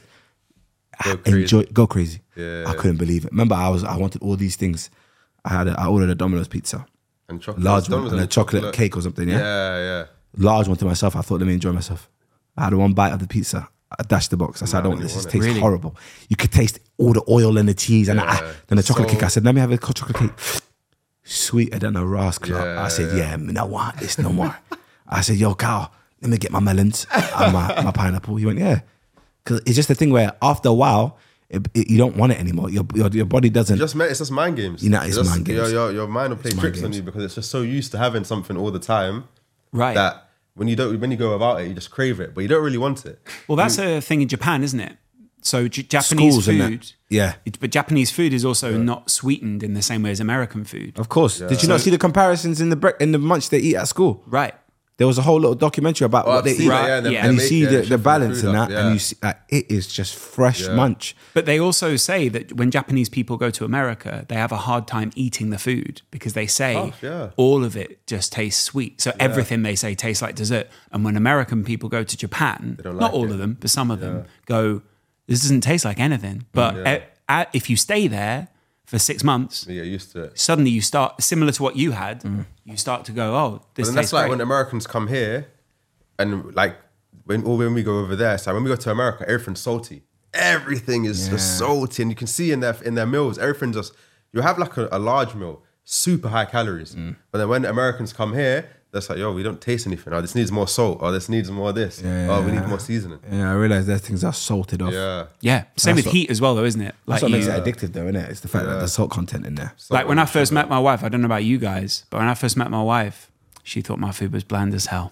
Go crazy." Yeah. I couldn't believe it. Remember, I wanted all these things. I ordered a Domino's pizza, And chocolate. large one, Domino's and a chocolate cake or something. Yeah. Large one to myself. I thought, let me enjoy myself. I had one bite of the pizza. I dashed the box. I said, I don't want this. This tastes horrible. You could taste all the oil and the cheese. And then the chocolate cake. I said, let me have a chocolate cake. Sweeter than a rascal. Yeah, I said, yeah, I don't want this no more. I said, yo, Carl, let me get my melons and my pineapple. He went, yeah. Because it's just a thing where after a while, you don't want it anymore. Your body doesn't. It's just mind games. You know, it's just, mind games. Your mind will play It's mind tricks on games. you because it's just so used to having something all the time Right. that when you go about it, you just crave it, but you don't really want it. Well, that's a thing in Japan, isn't it? So Japanese Schools and food, that. Yeah. but Japanese food is also not sweetened in the same way as American food. Of course. Did you not see the comparisons in the munch they eat at school? Right. There was a whole little documentary about what I've they seen eat. that, Yeah. And you see the shifting balance food in up, that, and you see it is just fresh munch. But they also say that when Japanese people go to America, they have a hard time eating the food because they say yeah. all of it just tastes sweet. So everything they say tastes like dessert. And when American people go to Japan, don't not like all it. of them, but some of them go, this doesn't taste like anything. But if you stay there for 6 months, You get used to it. suddenly you start, similar to what you had, you start to go, oh, this And tastes that's like great. when Americans come here and like when we go over there. So when we go to America, everything's salty. Everything is just salty, and you can see in their meals, everything just you have like a large meal, super high calories. But then when Americans come here, that's like, yo, we don't taste anything. Oh, this needs more salt. Or this needs more this. Oh, we need more seasoning. Yeah, I realize that things are salted off. Yeah. Yeah, same That's with what- heat as well, though, isn't it? That's what you- makes it addictive, though, isn't it? It's the fact that the salt content in there. Like when I first met my wife, I don't know about you guys, but when I first met my wife, she thought my food was bland as hell.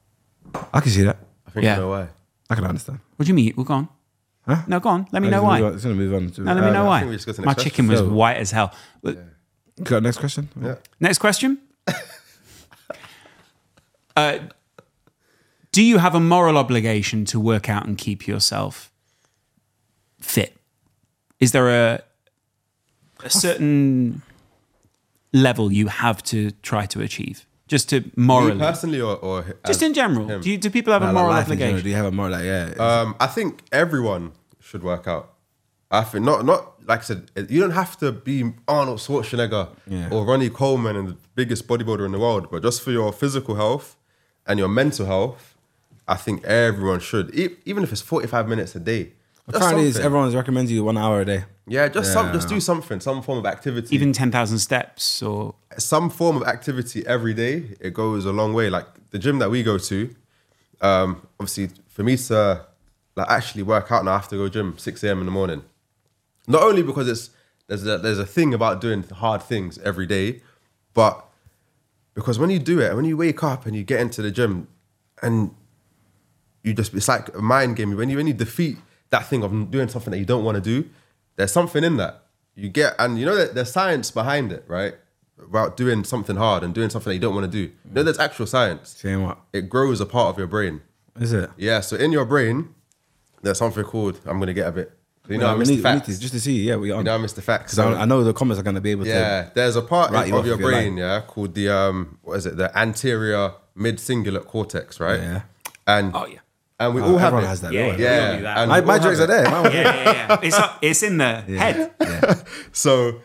I can see that. I think Yeah. I know why. I can understand. What do you mean? Well, go on. Huh? No, go on. Let me know why. It's going to move on. No, let me know I why. think we just go to the My next chicken question. was So- white as hell. But Got next question? Yeah. next question. Do you have a moral obligation to work out and keep yourself fit? Is there a certain level you have to try to achieve? Just to Me morally? personally or Just as in general. him? Do people have a Like moral life in general, obligation? do you have a moral, like, yeah. I think everyone should work out. I think not like I said, you don't have to be Arnold Schwarzenegger or Ronnie Coleman and the biggest bodybuilder in the world, but just for your physical health and your mental health, I think everyone should, even if it's 45 minutes a day. Just Apparently, something. everyone's recommending you 1 hour a day. Yeah, just do something, some form of activity. Even 10,000 steps or... Some form of activity every day, it goes a long way. Like the gym that we go to, obviously for me to like actually work out now, I have to go gym 6 a.m. in the morning. Not only because there's a thing about doing hard things every day, but because when you do it, when you wake up and you get into the gym and it's like a mind game. When you defeat that thing of doing something that you don't want to do, there's something in that. You get, and you know that there's science behind it, right? About doing something hard and doing something that you don't want to do. You know, there's actual science. Saying what? It grows a part of your brain. Is it? Yeah, so in your brain, there's something called, I'm going to get a bit, you know, Yeah, I'm we Mr. need to, Facts. just to see, yeah, we are. You know, I'm Mr. Facts. Because I know the comments are going to be able to. Yeah, there's a part Write you of off your if you're brain, lying. yeah, called the, what is it? The anterior mid-cingulate cortex, right? Yeah. And, Oh, yeah. And we all have everyone it. has that. Yeah, don't they? yeah. Yeah, We all do that. and My we all jokes have are it. there. My- Yeah. It's in the head. So,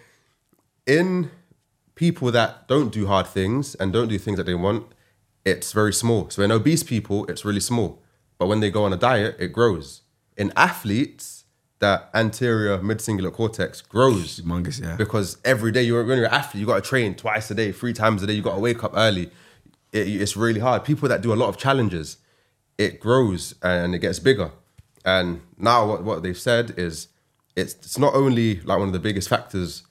in people that don't do hard things and don't do things that they want, it's very small. So in obese people, it's really small. But when they go on a diet, it grows. In athletes, that anterior mid-cingulate cortex grows. Humongous, yeah. Because every day, when you're an athlete, you got to train twice a day, 3 times a day. You got to wake up early. It's really hard. People that do a lot of challenges, it grows and it gets bigger. And now what they've said is it's not only like one of the biggest factors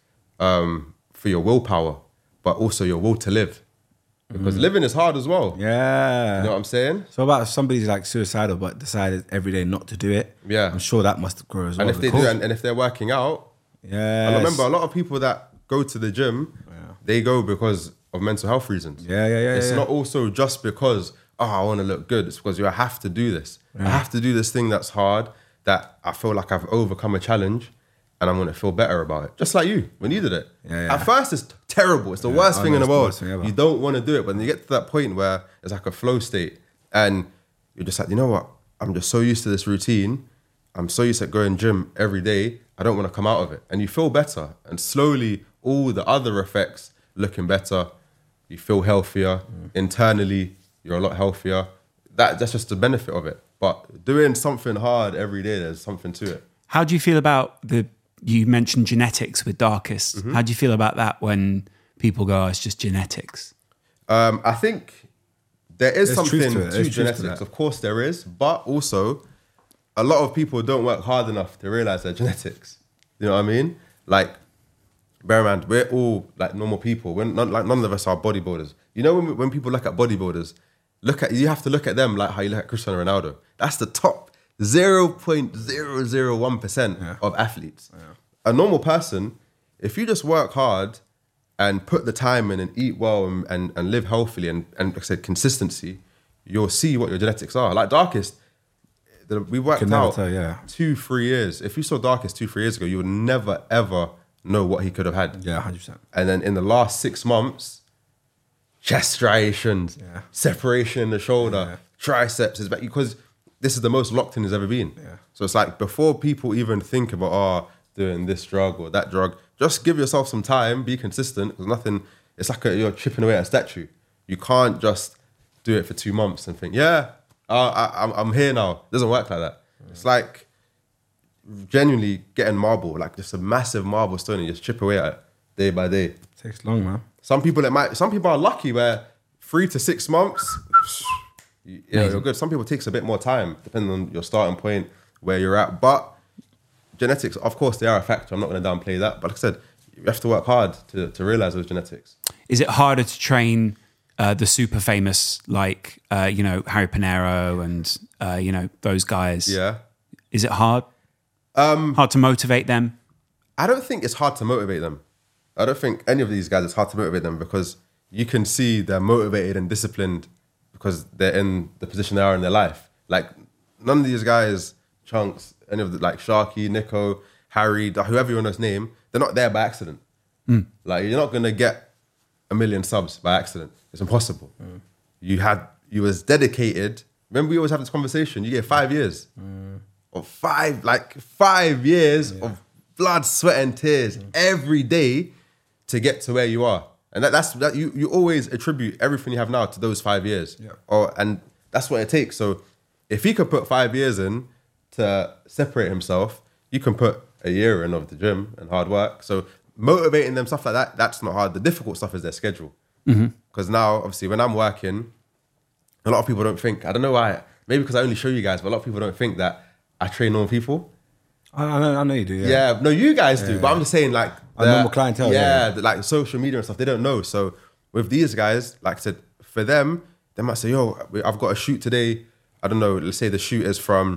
for your willpower, but also your will to live. Because living is hard as well. Yeah. You know what I'm saying? So about if somebody's like suicidal but decided every day not to do it, Yeah. I'm sure that must grow as well. And if they do, and if they're working out, yeah. and remember, a lot of people that go to the gym, they go because of mental health reasons. Yeah. It's not also just because, I want to look good. It's because you have to do this. I have to do this thing that's hard, that I feel like I've overcome a challenge, and I'm going to feel better about it. Just like you, when you did it. Yeah. At first, it's terrible. It's the worst thing in the world. Worst thing ever. You don't want to do it. But then you get to that point where it's like a flow state, and you're just like, you know what? I'm just so used to this routine. I'm so used to going gym every day. I don't want to come out of it. And you feel better. And slowly, all the other effects looking better. You feel healthier. Internally, you're a lot healthier. That's just the benefit of it. But doing something hard every day, there's something to it. How do you feel about you mentioned genetics with Darkest. How do you feel about that when people go, it's just genetics? I think there is There's something truth to it. to There's truth to genetics. that. Of course there is. But also, a lot of people don't work hard enough to realize their genetics. You know what I mean? Like, bear in mind, we're all like normal people. We're not, like, none of us are bodybuilders. You know, when people look at bodybuilders, you have to look at them like how you look at Cristiano Ronaldo. That's the top 0.001% of athletes. A normal person, if you just work hard and put the time in and eat well and live healthily and like I said, consistency, you'll see what your genetics are. Like Darkest, we worked Can never out tell, 2-3 years. If you saw Darkest 2-3 years ago, you would never ever know what he could have had. Yeah, 100%. And then in the last 6 months, chest striations, separation in the shoulder, triceps is back, because this is the most locked in he's ever been. Yeah. So it's like, before people even think about doing this drug or that drug, just give yourself some time, be consistent, because nothing, it's like you're chipping away at a statue. You can't just do it for 2 months and think, I'm here now. It doesn't work like that. It's like genuinely getting marble, like just a massive marble stone, and you just chip away at it day by day. It takes long, man. Some people are lucky where 3 to 6 months, you're good. Some people it takes a bit more time, depending on your starting point, where you're at. But genetics, of course, they are a factor. I'm not going to downplay that. But like I said, you have to work hard to realize those genetics. Is it harder to train the super famous, like, Harry Pinero and, those guys? Yeah. Is it hard? Hard to motivate them? I don't think it's hard to motivate them. I don't think any of these guys, it's hard to motivate them, because you can see they're motivated and disciplined because they're in the position they are in their life. Like, none of these guys, Chunks, any of the, like Sharky, Nico, Harry, whoever you want to name, they're not there by accident. Like, you're not going to get 1 million subs by accident. It's impossible. You was dedicated. Remember, we always have this conversation. You get 5 years. Of 5 years of blood, sweat, and tears every day to get to where you are. And that's you always attribute everything you have now to those 5 years. And that's what it takes. So if he could put 5 years in to separate himself, you can put a year in of the gym and hard work. So motivating them, stuff like that, that's not hard. The difficult stuff is their schedule. Because now, obviously, when I'm working, a lot of people don't think, I don't know why, maybe because I only show you guys, but a lot of people don't think that I train normal people. I know you do, Yeah, no, you guys do, but I'm just saying, like, a normal clientele. like social media and stuff, they don't know. So with these guys, like I said, for them, they might say, I've got a shoot today. I don't know, let's say the shoot is from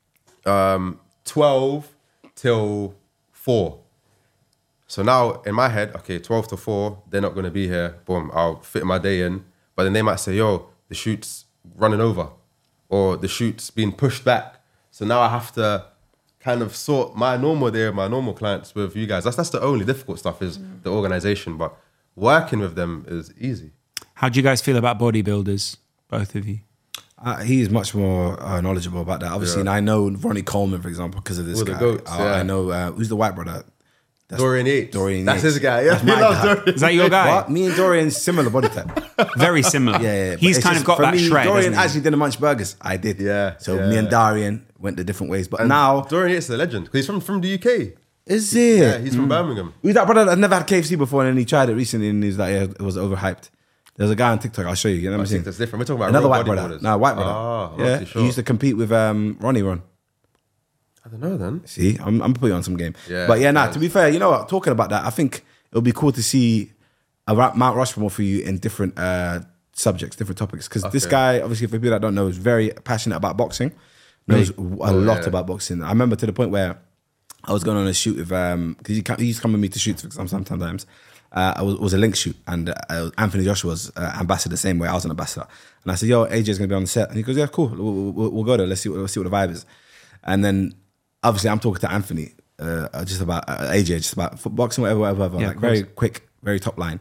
12 till 4. So now in my head, okay, 12 to 4, they're not going to be here. Boom, I'll fit my day in. But then they might say, the shoot's running over, or the shoot's being pushed back. So now I have to kind of sort my normal day of my normal clients with you guys. That's the only difficult stuff, is the organization. But working with them is easy. How do you guys feel about bodybuilders, both of you? He's much more knowledgeable about that. Obviously, and I know Ronnie Coleman, for example, because of this All the guy. goats, I know who's the white brother. Dorian Yates. That's his guy. That's my guy. Dorian. Is that your guy? What? Me and Dorian's similar body type. Very similar. Yeah. He's But kind it's of got just, that for me, shred. Dorian hasn't he? actually didn't munch burgers. I did. Yeah, So yeah. me and Dorian went the different ways. But now, Dorian Yates is a legend, because he's from the UK. is it? Yeah, he's from Birmingham. Who's that brother that never had KFC before, and then he tried it recently, and he's like, it was overhyped. There's a guy on TikTok. I'll show you. You know what I'm I saying? think that's different. We're talking about Another real white brother. bodybuilders. No, white brother. I'm yeah, not too sure. he used to compete with Ron. I don't know then. See, I'm gonna put you on some game. Yeah, But yeah, yeah. to be fair, you know what? Talking about that, I think it'll be cool to see a Mount Rushmore for you in different subjects, different topics. Because this guy, obviously, for people that don't know, is very passionate about boxing. Knows a lot about boxing. I remember to the point where I was going on a shoot with because he used to come with me to shoot sometimes, it was a link shoot, and Anthony Joshua was ambassador the same way I was an ambassador. And I said, "Yo, AJ's gonna be on the set," and he goes, "Yeah, cool. We'll go there. Let's see what the vibe is." And then obviously I'm talking to Anthony just about AJ, just about boxing, whatever. Yeah, like very quick, very top line.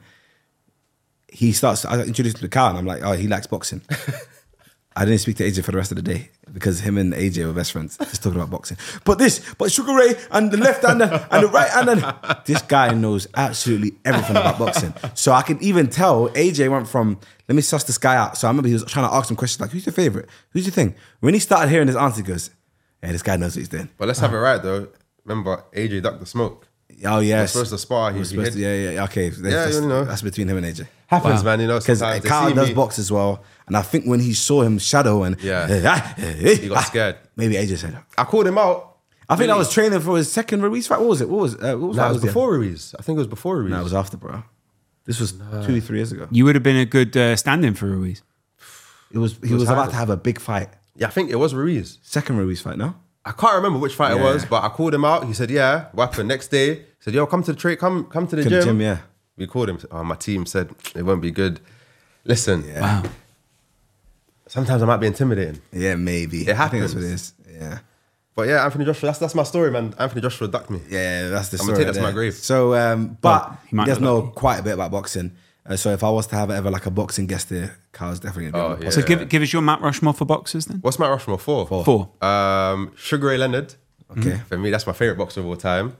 He starts. I introduced him to Carl, and I'm like, "Oh, he likes boxing." I didn't speak to AJ for the rest of the day because him and AJ were best friends, just talking about boxing. But Sugar Ray and the left hand and the right hand. This guy knows absolutely everything about boxing. So I can even tell AJ went from, let me suss this guy out. So I remember he was trying to ask him questions like, who's your favorite? Who's your thing? When he started hearing his answer, he goes, yeah, this guy knows what he's doing. But let's have it right though. Remember, AJ ducked the smoke. Oh, yes. Supposed to spar. Yeah. Okay. You know. That's between him and AJ. Happens, man. You know, Because sometimes they Carl see does me. box as well. And I think when he saw him shadow and Yeah. he got scared. Maybe AJ said that. I called him out. I think I was training for his second Ruiz fight. What was it? What was Nah, it was before Ruiz. I think it was before Ruiz. No, it was after, bro. This was 2-3 years ago. You would have been a good stand-in for Ruiz. He was about to have a big fight. Yeah, I think it was Ruiz. Second Ruiz fight, no? I can't remember which fight it Yeah. was, but I called him out. He said, "Yeah." What happened? Next day, he said, "Yo, come to the come to the gym." Yeah. We called him. Oh, my team said it won't be good. Listen, Wow. sometimes I might be intimidating, Yeah, maybe. It I think that's happens. what it is. Yeah. but yeah, Anthony Joshua. That's my story, man. Anthony Joshua ducked me. Yeah, that's the I'm story. gonna take that to there. my grave. So, but he might he does not know like quite a bit about boxing. So if I was to have ever like a boxing guest here, Carl's definitely going to be on the yeah. podcast. So give us your Mount Rushmore for boxers then. What's Mount Rushmore for? Four. Sugar Ray Leonard. Okay. For me, that's my favorite boxer of all time.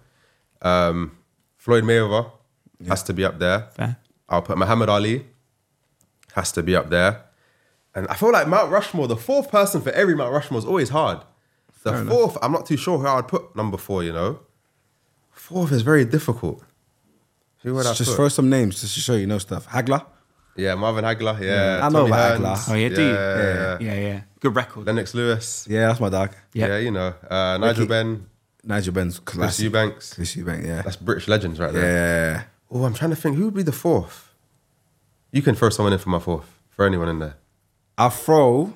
Floyd Mayweather has to be up there. Fair. I'll put Muhammad Ali. Has to be up there. And I feel like Mount Rushmore, the fourth person for every Mount Rushmore is always hard. The fourth, I'm not too sure who I would put number 4, you know. Fourth is very difficult. Who would I Just put? throw some names just to show you know stuff. Hagler? Yeah, Marvin Hagler. Yeah, I know Tommy about Hearns. Hagler. Oh yeah, do you? Yeah. Yeah. Good record. Lennox Lewis. Yeah, that's my dog. Yeah. Yeah, you know. Nigel Ricky. Benn. Nigel Ben's Chris classic. Eubanks. Chris Eubank, yeah. That's British legends right there. Yeah. Oh, I'm trying to think. Who would be the fourth? You can throw someone in for my fourth. Throw anyone in there. I'll throw...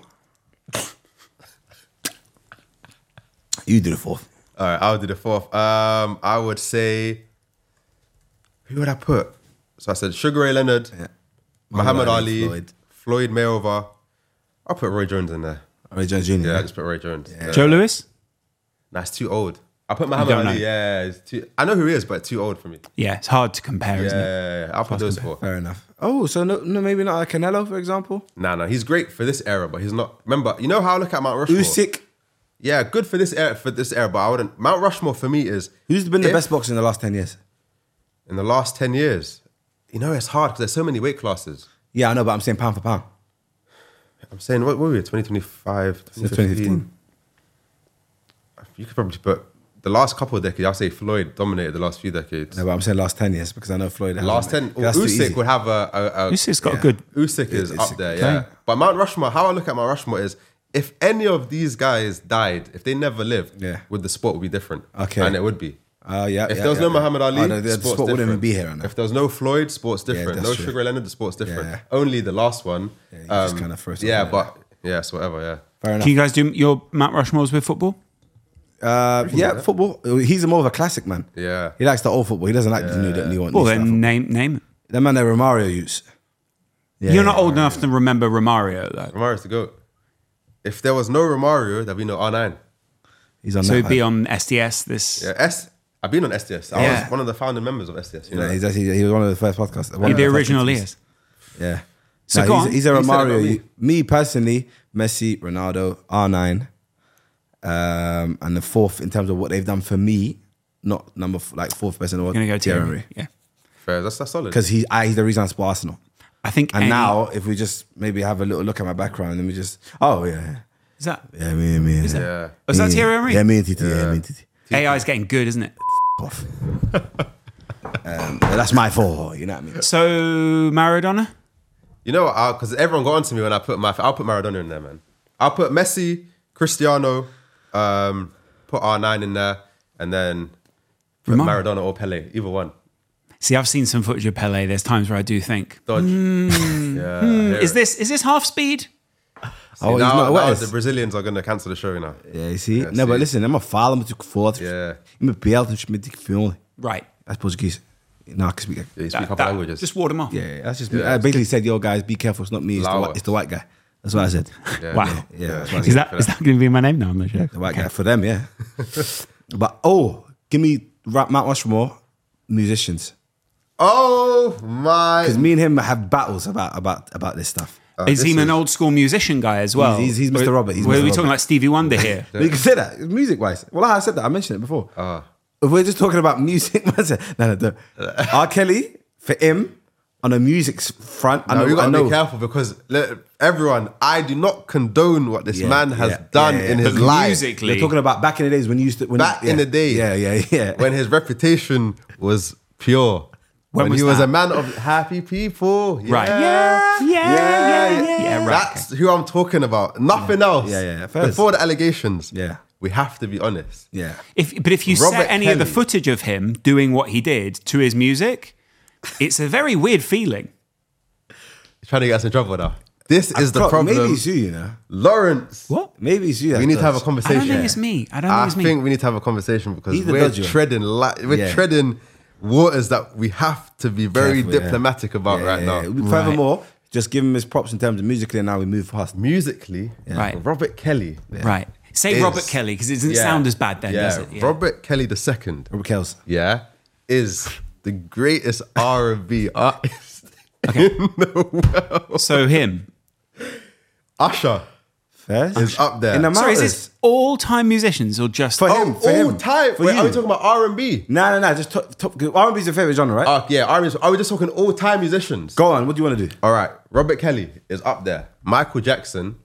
You do the fourth. All right, I'll do the fourth. I would say... Who would I put? So I said Sugar Ray Leonard, Yeah. Muhammad Ali, Floyd. Floyd Mayweather. I'll put Roy Jones in there. Roy Jones Jr. Yeah, I just put Roy Jones. Yeah. Joe Lewis. Nah, it's too old. I put Muhammad don't Ali. know. Yeah, it's too. I know who he is, but too old for me. Yeah, it's hard to compare, isn't it? Yeah, I'll put those four. Fair enough. Oh, so no, maybe not a Canelo, for example? Nah, he's great for this era, but he's not. Remember, you know how I look at Mount Rushmore. Usyk. Yeah, good for this era. But I wouldn't. Mount Rushmore for me is Who's been the if- best boxer in the last 10 years? in the last 10 years. You know, it's hard because there's so many weight classes. Yeah, I know, but I'm saying pound for pound. I'm saying, what were we? 2025, Since 2015. You could probably put the last couple of decades. I'll say Floyd dominated the last few decades. No, but I'm saying last 10 years because I know Floyd. The last 10. That's too easy. Usyk would have a Usyk's got Yeah. a good. Usyk is It's- up there, okay. yeah. But Mount Rushmore, how I look at Mount Rushmore is if any of these guys died, if they never lived, Yeah. would the sport would be different. Okay. And it would be. Yeah. If there was no Muhammad Ali, the sport's sport wouldn't different. even be here right now. If there was no Floyd, sport's different. that's No true. Sugar Ray Leonard, the sport's different. Yeah. Only the last one. Yeah, you just kinda throw something Yeah, like but yeah, it's whatever. Yeah. Fair enough. Can you guys do your Mount Rushmores with football? Yeah, football. He's more of a classic man. Yeah. He likes the old football. He doesn't like the new one. Well, then name it. That man that Romario used. Yeah, You're not old enough to remember Romario, though. Romario's the GOAT. If there was no Romario, there'd be no R9. He's on So that. he'd be man. on SDS. This. Yeah, I've been on SDS. I Yeah. was one of the founding members of SDS. You Yeah, know? he's actually, he was one of the first podcasts. one You're of the first original interviews. Elias. Yeah. So No, go he's, on. he's a You said it, not Romario. me. Me personally, Messi, Ronaldo, R9, and the fourth in terms of what they've done for me, not fourth person or I'm gonna go Thierry Thierry. Henry. Yeah. Fair, that's solid. Because he's the reason I support Arsenal. I think. And any- now, if we just maybe have a little look at my background, and we just, is that me. yeah. was that Thierry Henry? Yeah, me and Titi. Yeah, me and Titi. AI is getting good, isn't it? Off. That's my four. You know what I mean? So Maradona. You know what? Because everyone got onto me when I put I'll put Maradona in there, man. I'll put Messi, Cristiano, put R9 in there, and then put Romario. Maradona or Pele, either one. See, I've seen some footage of Pele. There's times where I do think, Dodge. Yeah. I hear is it. this half speed? Oh, he's now, not now wet. the Brazilians are going to cancel the show now. Ja, you see? Ja, Nee, maar zie. listen, helemaal falen met natuurlijk voort. Ja. Je moet beeld met die film. Right. Dat is Portuguese. No, I can speak. You speak a couple languages. Just ward them off. Yeah, that's just me. I basically said, yo, guys, be careful. It's not me. It's the white guy. That's what I said. Yeah. Wow. Yeah, that's what I Is said. that going to be my name now on the show? The white guy for them, yeah. But give me Mount Rushmore musicians, Oh my! because me and him have battles about this stuff. Is he an old school musician guy as well? He's Mr. Robert. He's Were Mr. we Robert. talking like Stevie Wonder here? But you can say that music wise. Well, I said that. I mentioned it before. If we're just talking about music, no. R. Kelly for him on a music front. I No, know. you I gotta know. be careful because everyone, I do not condone what this man has done in his But life. musically, We're talking about back in the days when you used to. In the day, Yeah. when his reputation was pure, when was he was that? a man of happy people, right? Yeah, right. That's who I'm talking about. Nothing else. Yeah. First. Before the allegations, Yeah. we have to be honest. Yeah. But if you Robert set any of the Kelly. footage of him doing what he did to his music, it's a very weird feeling. He's trying to get us in trouble now. This is the problem. Maybe it's you, you know. Lawrence. What? Maybe it's you. We need to have a I conversation. don't think it's me. I don't I think it's me. think we need to have a conversation because He's the we're dodgy one. treading Yeah. treading waters that we have to be very Careful, yeah. diplomatic about right now. Furthermore, just give him his props in terms of musically, and now we move past. Musically, Right. Robert Kelly. Right. Say is- Robert Kelly because it doesn't Yeah. sound as bad then, does it? Yeah. Robert Kelly II, Robert Kells. is the greatest R&B artist in the world. So him. Usher First is up there. in the Sorry, is mountains. this all-time musicians or just For Oh, him, for all him. time. For Wait, you. are we talking about R&B? No, just top. R&B is your favorite genre, right? Yeah, R&B. Are we just talking all time musicians? Go on. What do you want to do? All right, Robert Kelly is up there. Michael Jackson.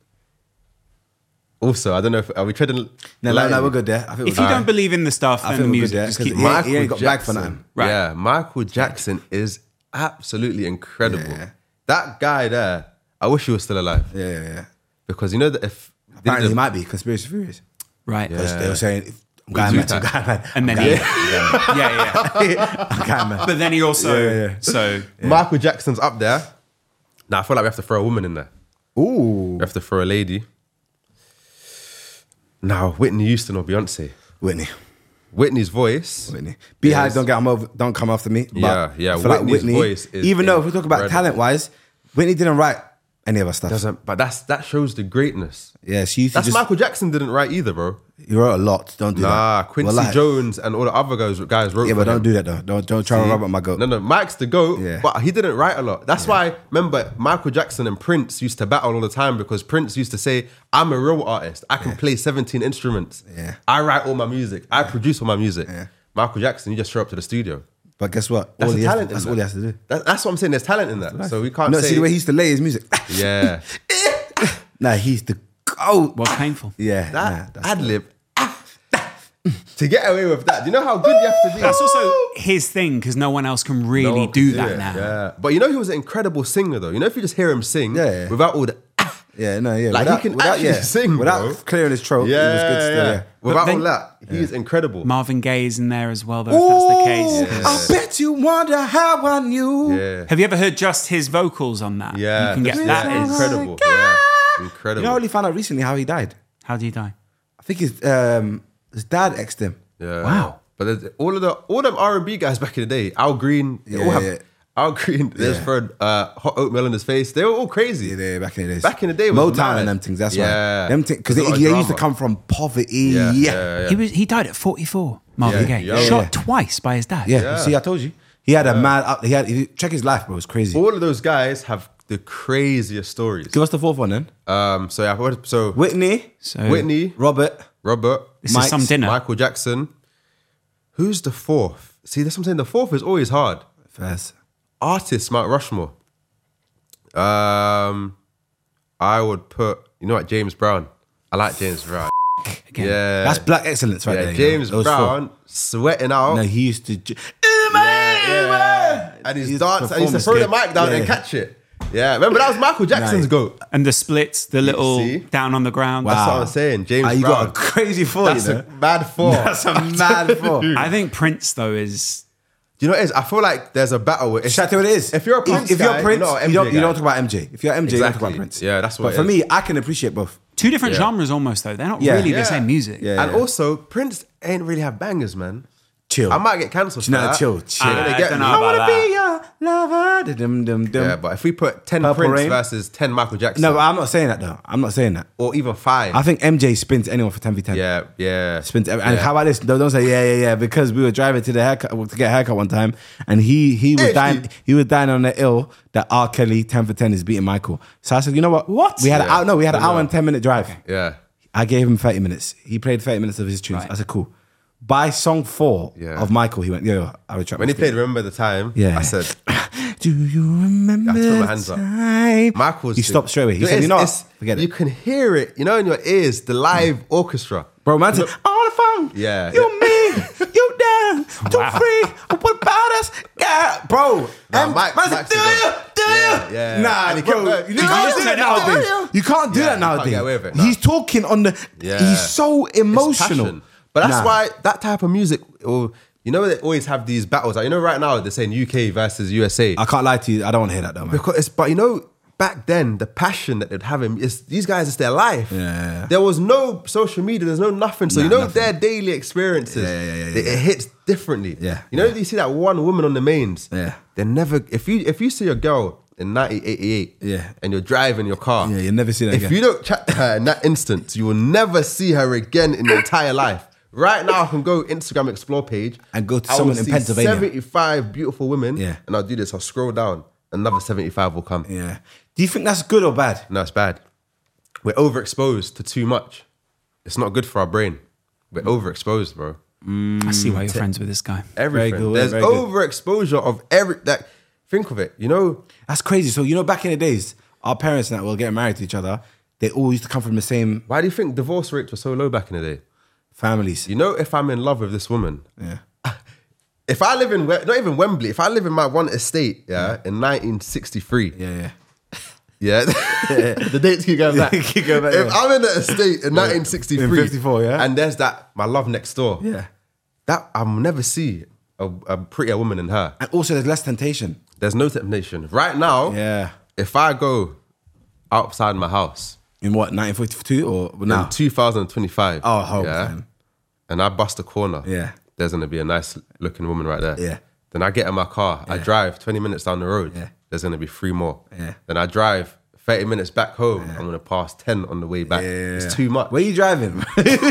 Also, I don't know if are we treading. No, we're good there. I think If you don't believe in the stuff I and think the we're good music, there, just 'cause keep he ain't got back for nothing. Right. Yeah, Michael Jackson is absolutely incredible. Yeah. That guy there, I wish he was still alive. Yeah. Because you know that if Apparently, he might be conspiracy theories. Right. Because they were saying, I'm going do mad, I'm that. going mad. And then I'm he, going yeah. I'm going mad. But then he also, Yeah. so Michael Jackson's up there, now I feel like we have to throw a woman in there. Ooh. We have to throw a lady. Now, Whitney Houston or Beyonce. Whitney. Whitney's voice. Beehive, don't come after me. But Yeah. I feel like Whitney's Whitney, voice is even though if we talk about incredible. talent wise, Whitney didn't write any of her stuff. But that shows the greatness. Yeah, she used to That's just. Michael Jackson didn't write either, bro. He wrote a lot. Don't do that. Nah, Quincy Well, like- Jones and all the other guys wrote. Yeah, for but don't him. do that though. Don't try to rub at my goat. No, Mike's the GOAT, Yeah. but he didn't write a lot. That's why, remember, Michael Jackson and Prince used to battle all the time because Prince used to say, I'm a real artist. I can play 17 instruments. Yeah. I write all my music. I produce all my music. Yeah. Michael Jackson, you just show up to the studio. But guess what? That's That's talent. all he has to do. That's what I'm saying. There's talent in that. So we can't No, say. see the way he used to lay his music. yeah. Nah, he's the goat. well, painful. Yeah, That that's ad lib. To get away with that, do you know how good you have to be? That's also his thing because no one else can really No one do can that it. now. Yeah. But you know he was an incredible singer though. You know if you just hear him sing Yeah. without all the yeah. Like, he can actually sing, without bro. clearing his throat. he was good still. Yeah. Without then- all that, he's incredible. Marvin Gaye's in there as well, though, if that's the case. I bet you wonder how I knew. Yeah. Have you ever heard just his vocals on that? Yeah. You can get that's- that. yeah, Is, incredible. Yeah. You Incredible. know, I only found out recently how he died. how do you die? I think his dad exed him. yeah. Wow. But there's all them R&B guys back in the day, Al Green, they all have Yeah. Al Green, there's Yeah. for hot oatmeal in his face. They were all crazy. Yeah, back in the days. Back in the day, it was Motown mad. and them things. That's Yeah. why. Them things because There's a lot he of used to drama. come from poverty. Yeah. Yeah. Yeah. He died at 44. Marvin Yeah, Gaye yeah. shot Yeah. twice by his dad. You see, I told you. He had a mad. If you check his life, bro. It's crazy. All of those guys have the craziest stories. Give us the fourth one then. So Whitney, So Whitney, Robert. Robert, this is some dinner. Michael Jackson. Who's the fourth? See, that's what I'm saying. The fourth is always hard. First. Artists, Mount Rushmore. I would put, you know what, James Brown. I like James Brown. Again. Yeah. That's black excellence right yeah, there. James you know? Those four. Brown sweating out. No, he used to. And His he's dancing and he used to performance throw the good. mic down Yeah, and yeah. catch it. Yeah, remember that was Michael Jackson's Nice. GOAT. And the splits, the little see? down on the ground. That's what I'm saying. James You Brown. got a crazy four, That's you know? a mad four. That's a mad four. I think Prince, though, is... Do you know what it is? I feel like there's a battle with. Shout out to what it is. If you're a Prince if you're guy, Prince, you're not an you MJ don't guy. talk about MJ. If you're MJ, you don't talk Exactly. about Prince. Yeah, that's what But it for is. me, I can appreciate both. Two different Yeah. genres almost, though. They're not Yeah. really the Yeah. same music. Yeah. And also, Prince ain't really have bangers, man. Chill. I might get cancelled for that. Chill. They're gonna get don't me. know I about wanna that. be your lover. Yeah, but if we put 10 Purple Prince Rain. versus 10 Michael Jackson, No, but I'm not saying that though. I'm not saying that. or even 5. I think MJ spins anyone for 10v10. Yeah. Spins. And how about this? Don't say yeah. Because we were driving to the haircut to get a haircut one time, and he was dying. He was dying on the ill that R. Kelly 10 for 10 is beating Michael. So I said, you know what? What? We had Yeah. an hour and 10 minute drive. Yeah. I gave him 30 minutes. He played 30 minutes of his tunes. Right. I said, cool. By song 4 Yeah. of Michael, he went, yo, I would try. When he played Remember the Time, Yeah. I said, do you remember I have to put my the hands up. time? Michael's. He stopped straight away. He said, you know what? Forget You it. can hear it, you know, in your ears, the live orchestra. Bro, man said, I'm on the phone. Yeah. You me. You down. Too Wow. free. What about us? Yeah. Bro. Nah, Mike- man said, Mike's do a you? good. Do Yeah, you? yeah. Nah, And he bro. kept going, You "Do can't you? do that Do nowadays. you?" You can't do Yeah, that you can't nowadays. get away with it, nah. He's talking on the. Yeah. He's so emotional. Passion. But that's Nah. why that type of music, or you know, they always have these battles. Like, you know, right now they're saying UK versus USA. I can't lie to you. I don't want to hear that though, man. But you know, back then the passion that they'd have in these guys, it's their life. Yeah. There was no social media. There's no nothing. So Nah, you know nothing. their daily experiences. Yeah. It hits differently. Yeah. You know, you see that one woman on the mains. Yeah. They're never. If you see a girl in 1988. Yeah. And you're driving your car. Yeah, you'll never see that If again. you don't chat to her in that instant, you will never see her again in your entire life. Right now, I can go Instagram Explore page And go to I will someone in see Pennsylvania. 75 beautiful women. Yeah. And I'll do this. I'll scroll down. Another 75 will come. Yeah. Do you think that's good or bad? No, it's bad. We're overexposed to too much. It's not good for our brain. We're overexposed, bro. I see why you're friends with this guy. Everything. good, There's very good. overexposure of every. Like, think of it. You know, That's crazy. So, you know, back in the days, our parents and that were getting married to each other. They all used to come from the same why do you think divorce rates were so low back in the day? families. You know, if I'm in love with this woman, Yeah. if I live in not even Wembley, if I live in my one estate, in 1963, Yeah. yeah, the dates keep going back. Keep going back, If yeah. I'm in an estate in 1963, In 54, yeah. and there's that my love next door, Yeah. that I'll never see a prettier woman than her. And also, there's less temptation. There's no temptation right now. Yeah. If I go outside my house In what, 1942 or now? in 2025, Oh, hope, man. and I bust a corner, Yeah. there's gonna be a nice looking woman right there. Yeah. Then I get in my car, I drive 20 minutes down the road. Yeah. There's gonna be 3 more. Yeah. Then I drive 30 minutes back home. I'm gonna pass 10 on the way back. It's too much. Where you driving?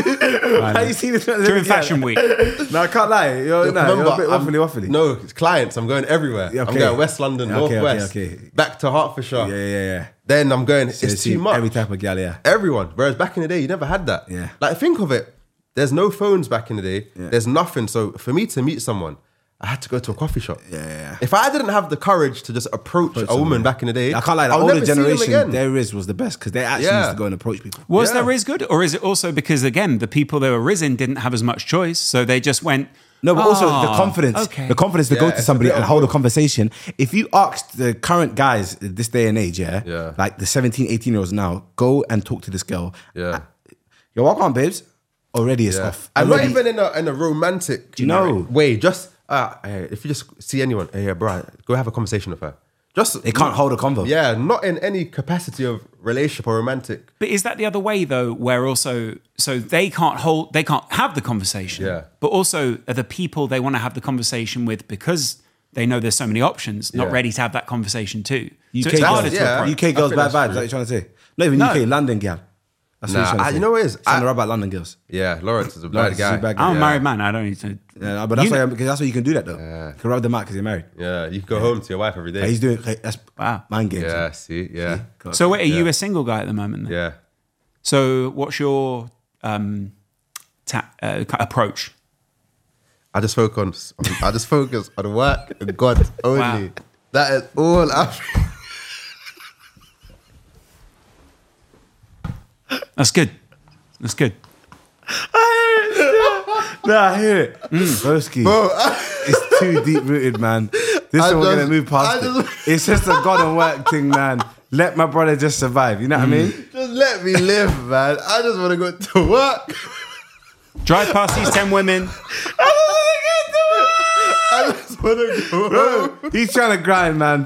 How you see this? During Fashion Week. No, I can't lie. You're a bit I'm- waffly. No, it's clients. I'm going everywhere. Yeah, I'm okay. going West London, Okay, Northwest, okay. back to Hertfordshire. Yeah. Then I'm going. So you It's see too much. Every type of gal, yeah. Everyone. Whereas back in the day, you never had that. Yeah. Like, think of it. There's no phones back in the day. Yeah. There's nothing. So for me to meet someone, I had to go to a coffee shop. Yeah. If I didn't have the courage to just approach a woman back in the day, I can't lie. The I'll older never see them generation, again. their Riz was the best because they actually Yeah. used to go and approach people. Was Yeah. the Riz good? Or is it also because, again, the people they were Rizzing didn't have as much choice, so they just went... No, but also the "Oh, confidence. okay." The confidence to Yeah, go to it's a somebody bit and of hold a both. conversation. If you asked the current guys this day and age, Yeah. like the 17, 18-year-olds now, go and talk to this girl. Yeah. Yo, welcome on, babes. Already it's Yeah. off. And not Already- even in a romantic Do you know? way. Just if you just see anyone, hey, bro, go have a conversation with her. Just They can't hold a convo. Yeah, not in any capacity of relationship or romantic. But is that the other way though, where also so they can't have the conversation, Yeah. but also are the people they want to have the conversation with because they know there's so many options, not Yeah. ready to have that conversation too. UK so it's girls, harder to yeah. approach. UK girls I think bad that's vibes. true. That's what you're trying to say. Not even No. UK, London gal. That's what Nah, you're trying to say. you know what it is? Something about London girls. Yeah, Lawrence is a bad Lawrence is a guy. bad guy. I'm a Yeah. married man. I don't need to. Yeah, but that's You- why because that's why you can do that though. You can rub them out because you're married. Yeah, you can go home to your wife every day. He's doing that's Wow. mind games. Yeah, see, yeah, So wait, are you a single guy at the moment? Then? yeah. So what's your approach? I just focus on work and God only. Wow. That is all I. That's good. That's good. Nah, I hear it. Broski. It's too deep rooted, man. This I one we're gonna just- move past I it. just- It's just a God and work thing, man. Let my brother just survive. You know what I mean? Just let me live, man. I just want to go to work. Drive past these 10 women. I just want to go home. He's trying to grind, man.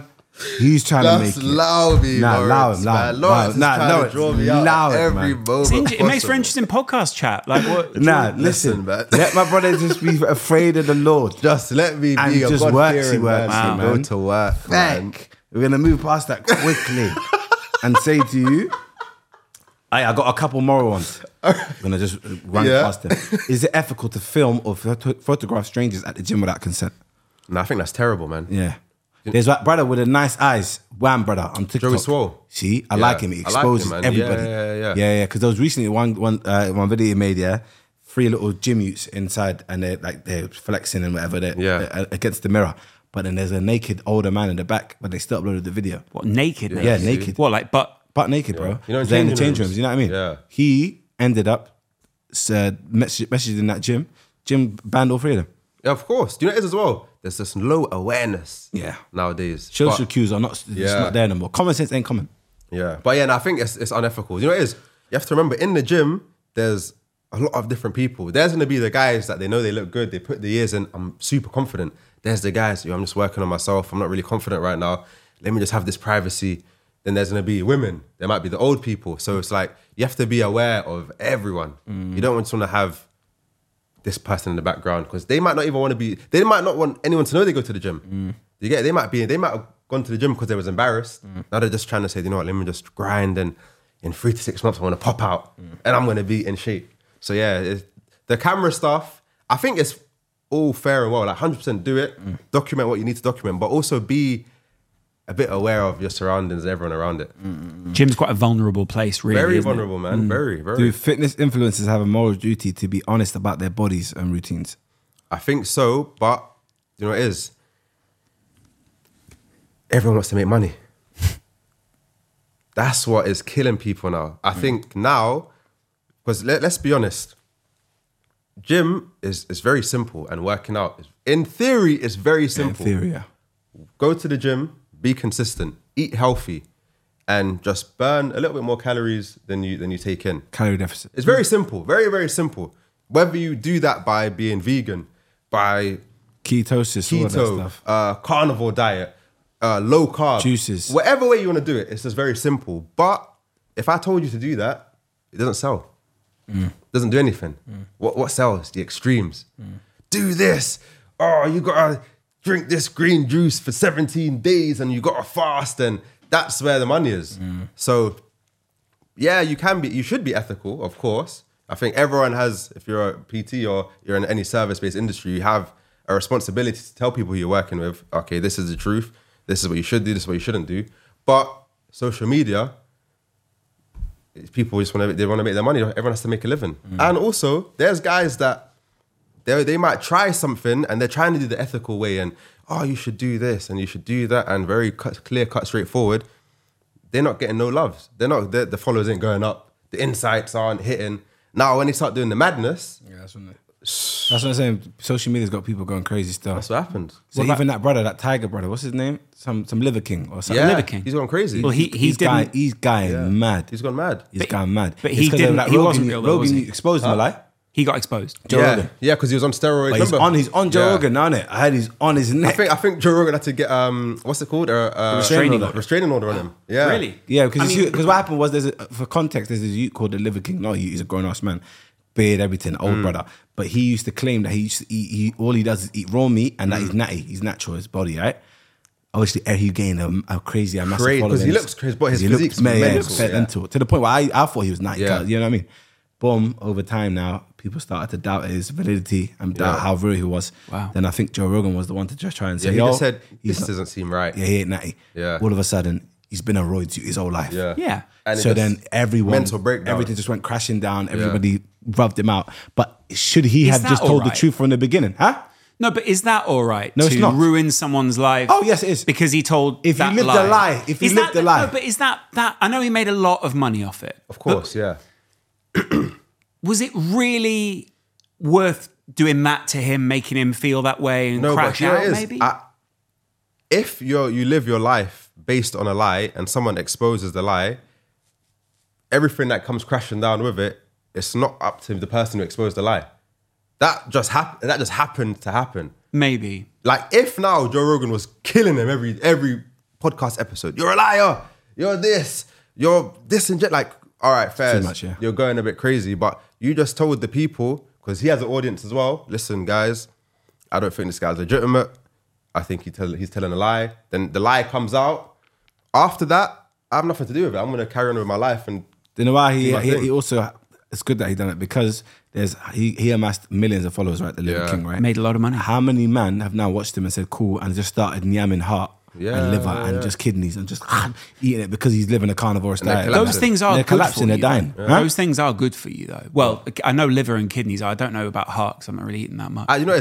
He's trying to make That's it. loud, me, Nah, Lawrence, loud, man. Lawrence is nah, trying no, to draw me out loud, at every man. moment. It makes for possible. interesting podcast chat. Like what? Nah, listen, man. let my brother just be afraid of the Lord. Just let me And be a just God-fearing worksy, man. man. Go to work, man. Thank. We're gonna move past that quickly and say to you, I got a couple more ones. I'm gonna just run Yeah. past them. Is it ethical to film or photograph strangers at the gym without consent? Nah, I think that's terrible, man. Yeah. There's that brother with the nice eyes, Wham brother on TikTok. Joey Swole. See, I Yeah, like him. He I like him, exposes man. everybody. Yeah. Because there was recently one video he made. Yeah, 3 little gym utes inside, and they're flexing and whatever. Against the mirror. But then there's a naked older man in the back, but they still uploaded the video. What, naked? Yeah, naked. What, like Butt naked, bro. You know, in they're in the changing change rooms. rooms. You know what I mean? Yeah. He ended up messaging in that gym. Gym banned all 3 of them. Yeah, of course. Do you know what it is as well? There's this low awareness. Yeah. Nowadays. Social But- cues are not. It's not there no more. Common sense ain't common. Yeah, but yeah, no, I think it's unethical. You know what it is? You have to remember, in the gym, there's a lot of different people. There's going to be the guys that they know they look good, they put the years in, I'm super confident. There's the guys, I'm just working on myself, I'm not really confident right now, let me just have this privacy. Then there's going to be women, there might be the old people. So it's like, you have to be aware of everyone. You don't want to have this person in the background because they might not even want to be, they might not want anyone to know they go to the gym. You get it? They might have gone to the gym because they was embarrassed. Now they're just trying to say, you know what, let me just grind, and in 3 to 6 months I want to pop out and I'm going to be in shape. So yeah, the camera stuff, I think it's all fair and well. Like 100% do it, document what you need to document, but also be a bit aware of your surroundings and everyone around it. Gym's quite a vulnerable place, really. Very isn't it? vulnerable, man. Very, very. Do fitness influencers have a moral duty to be honest about their bodies and routines? I think so, but you know what it is? Everyone wants to make money. That's what is killing people now. I think now, because let's be honest, gym is very simple and working out, in theory, it's very simple. In theory, yeah. Go to the gym, be consistent, eat healthy, and just burn a little bit more calories than you take in. Calorie deficit. It's very simple, very, very simple. Whether you do that by being vegan, by Ketosis, all of that keto, stuff. carnivore diet, low carb, Juices. whatever way you want to do it, it's just very simple. But if I told you to do that, it doesn't sell. It doesn't do anything. What sells? The extremes. Do this. Oh, you gotta drink this green juice for 17 days and you gotta fast, and that's where the money is. So yeah, you should be ethical, of course. I think everyone has, if you're a PT or you're in any service-based industry, you have a responsibility to tell people who you're working with, okay, this is the truth, this is what you should do, this is what you shouldn't do. But social media, people just want to make their money. Everyone has to make a living. And also, there's guys that they might try something and they're trying to do the ethical way, and you should do this and you should do that, and very clear cut, straightforward. They're not getting no loves. The followers ain't going up. The insights aren't hitting. Now, when they start doing the madness, Yeah, that's what I'm saying. Social media's got people going crazy still. that's what happens. So even that brother, that Tiger brother, what's his name? Some Liver King or something. Yeah, Liver King. he's gone crazy. Well, he's He's didn't. going mad. He's gone mad. He's gone mad. but It's he 'cause of didn't- that he Rogan, wasn't real though, was Rogan he? exposed him, a lie. He got exposed. Joe Rogan. Yeah, because he was on steroids. But he's on Joe Rogan, isn't it? I heard he's on his neck. I think Joe Rogan had to get what's it called? Restraining order on him. Yeah, Really? Yeah, because what happened was for context, there's a youth called the Liver King. No, he's a grown ass man, beard, everything, old brother. But he used to claim that he used to eat. All he does is eat raw meat, and that he's natty. He's natural, his body, right? Obviously, he gained a crazy, massive Crazy, following. 'cause he looks crazy, but his physique's mental, yeah. mental. To the point where I thought he was natty. Yeah. You know what I mean? Boom. Over time now, people started to doubt his validity and doubt how real he was. Wow. Then I think Joe Rogan was the one to just try and say, Yeah, he "Yo, just said he's this not- doesn't seem right. yeah, he ain't natty." Yeah. All of a sudden, he's been on roids his whole life. Yeah, Yeah. And So it then just- everyone, mental breakdown. everything just went crashing down. Everybody rubbed him out. But should he have that just told the alright? truth from the beginning? Huh? No, but is that all right No, it's to not. ruin someone's life? Oh, yes, it is. Because he told If that you lived a lie, if you Is lived that- a lie. No, but is that I know he made a lot of money off it. Of course, yeah. Was it really worth doing that to him, making him feel that way and No, crash but you know out? what it is? Maybe. If you live your life based on a lie and someone exposes the lie, everything that comes crashing down with it, it's not up to the person who exposed the lie. That just happened to happen. Maybe. Like if now Joe Rogan was killing him every podcast episode. You're a liar. You're this. You're this and like, all right, fair. Too much, yeah. You're going a bit crazy, but you just told the people, because he has an audience as well. Listen, guys, I don't think this guy's legitimate. I think he's telling a lie. Then the lie comes out. After that, I have nothing to do with it. I'm going to carry on with my life. And you know why do my thing. he also, it's good that he done it because he amassed millions of followers, right? The Liver King, right? Made a lot of money. How many men have now watched him and said cool and just started yamming heart and liver and yeah. just kidneys and just eating it because he's living a carnivorous they're diet? collapsing. Those things are They're good collapsing, for they're you, dying. though. Huh? Those things are good for you, though. Well, I know liver and kidneys. I don't know about heart because I'm not really eating that much. you know,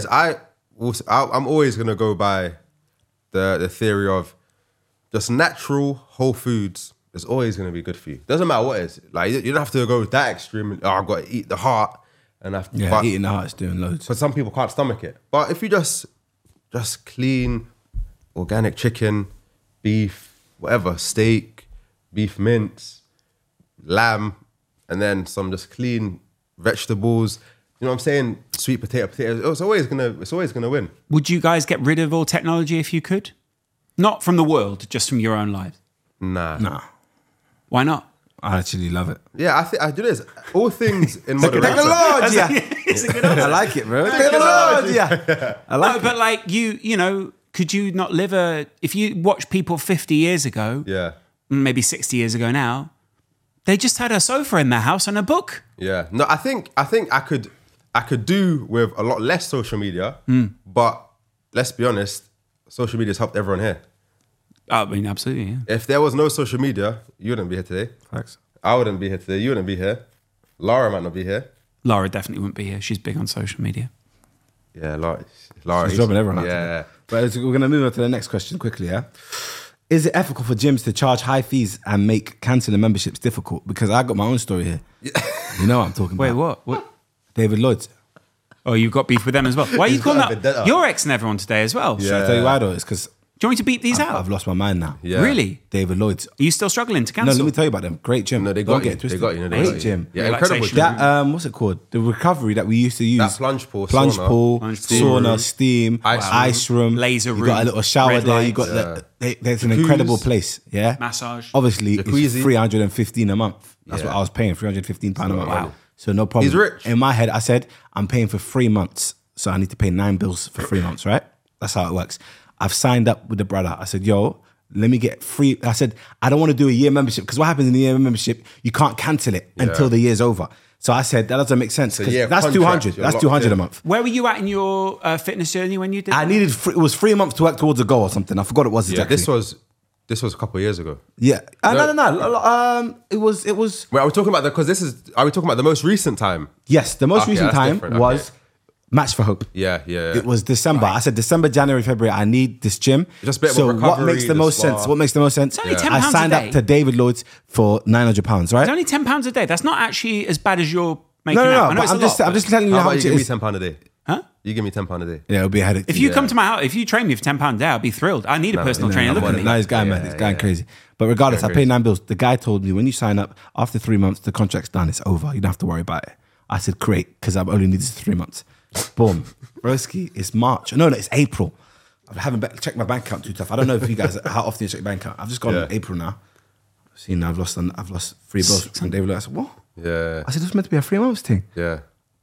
I'm always going to go by the theory of just natural whole foods is always going to be good for you. Doesn't matter what it is. Like, you don't have to go that extreme. Oh, I've got to eat the heart. And Eating the heart's doing loads. But some people can't stomach it. But if you just clean, organic chicken, beef, whatever, steak, beef mince, lamb, and then some just clean vegetables. You know what I'm saying? Sweet potatoes. It's always gonna win. Would you guys get rid of all technology if you could? Not from the world, just from your own lives. Nah. Why not? I actually love it. Yeah, I do this. All things in moderation. It's a good answer. I like it, bro. Technology. I like No, it. but like you know, could you not live if you watch people 50 years ago, Yeah. maybe 60 years ago now, they just had a sofa in their house and a book. Yeah. No, I think I could do with a lot less social media, but let's be honest, social media's helped everyone here. I mean, absolutely, yeah. If there was no social media, you wouldn't be here today. Facts. I wouldn't be here today. You wouldn't be here. Laura might not be here. Laura definitely wouldn't be here. She's big on social media. Yeah, Laura. She's dropping everyone out. Yeah. But we're going to move on to the next question quickly, yeah? Is it ethical for gyms to charge high fees and make cancelling memberships difficult? Because I got my own story here. You know what I'm talking Wait, about. what? David Lloyd. Oh, you've got beef with them as well. Why are you He's calling got a that? vendetta. You're exing everyone today as well. Should I tell you why though? It's because Do you want me to beat these out? I've lost my mind now. Yeah. Really? David Lloyd's. Are you still struggling to No, cancel? let me tell you about them. Great gym. No, they Don't got get you. it twisted. They got you. No, they Great got you. gym. Yeah, incredible gym. That what's it called? The recovery that we used to use. That plunge pool, plunge sauna. pool, Plunge pool. sauna, steam, Ice room, Laser You got a room, little shower red there. You lights. got there's an incredible place. Yeah, Massage. Obviously, Jacuzzi. it's $315 a month. That's Yeah. what I was paying. £315 a month. Wow. So no problem. He's rich. In my head, I said I'm paying for 3 months, so I need to pay 9 bills for 3 months. Right? That's how it works. I've signed up with the brother. I said, yo. Let me get free. I said, I don't want to do a year membership because what happens in the year membership, you can't cancel it until the year's over. So I said, that doesn't make sense. 'Cause yeah, that's contract, 200. you're That's locked 200 in. a month. Where were you at in your fitness journey when you did I that? needed, it was 3 months to work towards a goal or something. I forgot it was Yeah, exactly. this was a couple of years ago. Yeah. No. It was, Wait, are we talking about are we talking about the most recent time? yes, the most Okay, recent that's time different. was Okay. Match for Hope. Yeah. It was December. I said December, January, February. I need this gym. Just a bit of so a what recovery, makes the the most spa. sense? What makes the most sense? only £10 I signed a up day. to David Lloyd's for £900, right? It's only £10 a day. That's not actually as bad as you're making No. out. I know But it's a I'm lot, just telling you How how about you much give it me is. £10 a day? Huh? You give me £10 a day. Yeah, it'll be a headache. If you come to my house, if you train me for £10 a day, I'll be thrilled. I need a personal trainer. Look at me. No, he's going mad. He's going crazy. But regardless, I Going paid crazy. 9 bills. The guy told me when you sign up, after 3 months, the contract's done. It's over. You don't have to worry about it. I said, great, because I've only needed 3 months. Boom. Broski, it's March. No, it's April. I haven't checked my bank account too tough. I don't know if you guys, how often you check your bank account. I've just gone April now. See, now I've lost 3 bills from David Lloyd. I said, what? Yeah. I said, this was meant to be a 3 months thing. Yeah.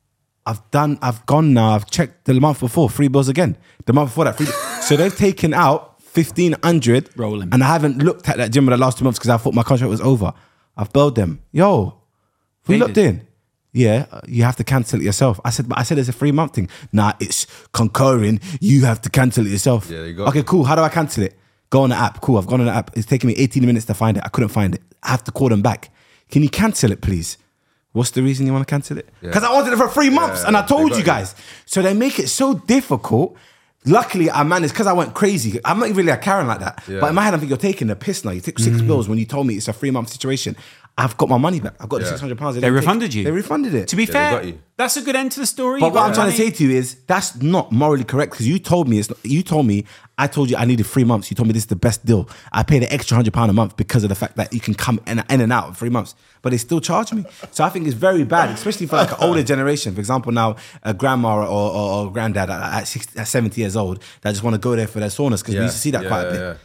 I've gone now, I've checked the month before, 3 bills again. The month before that, 3 So they've taken out 1,500. Rolling. And I haven't looked at that gym for the last 2 months because I thought my contract was over. I've billed them. Yo, we They looked did. in. Yeah, you have to cancel it yourself. I said it's a 3 month thing. Nah, it's concurring. You have to cancel it yourself. Yeah, there you go. Okay, cool. How do I cancel it? Go on the app. Cool, I've gone on the app. It's taking me 18 minutes to find it. I couldn't find it. I have to call them back. Can you cancel it, please? What's the reason you want to cancel it? Because I wanted it for 3 months and I told you guys. So they make it so difficult. Luckily, I managed because I went crazy. I'm not really a Karen like that. Yeah. But in my head, I think you're taking the piss now. You took 6 bills when you told me it's a 3 month situation. I've got my money back. I've got the £600. They refunded you. They refunded it. To be they fair, got you. that's a good end to the story. But You what got I'm trying to money. say to you is that's not morally correct because you told me I told you I needed 3 months. You told me this is the best deal. I paid an extra £100 a month because of the fact that you can come in and out in 3 months. But they still charge me. So I think it's very bad, especially for like an older generation. For example, now a grandma or granddad at 70 years old that just want to go there for their saunas because we used to see that quite a bit.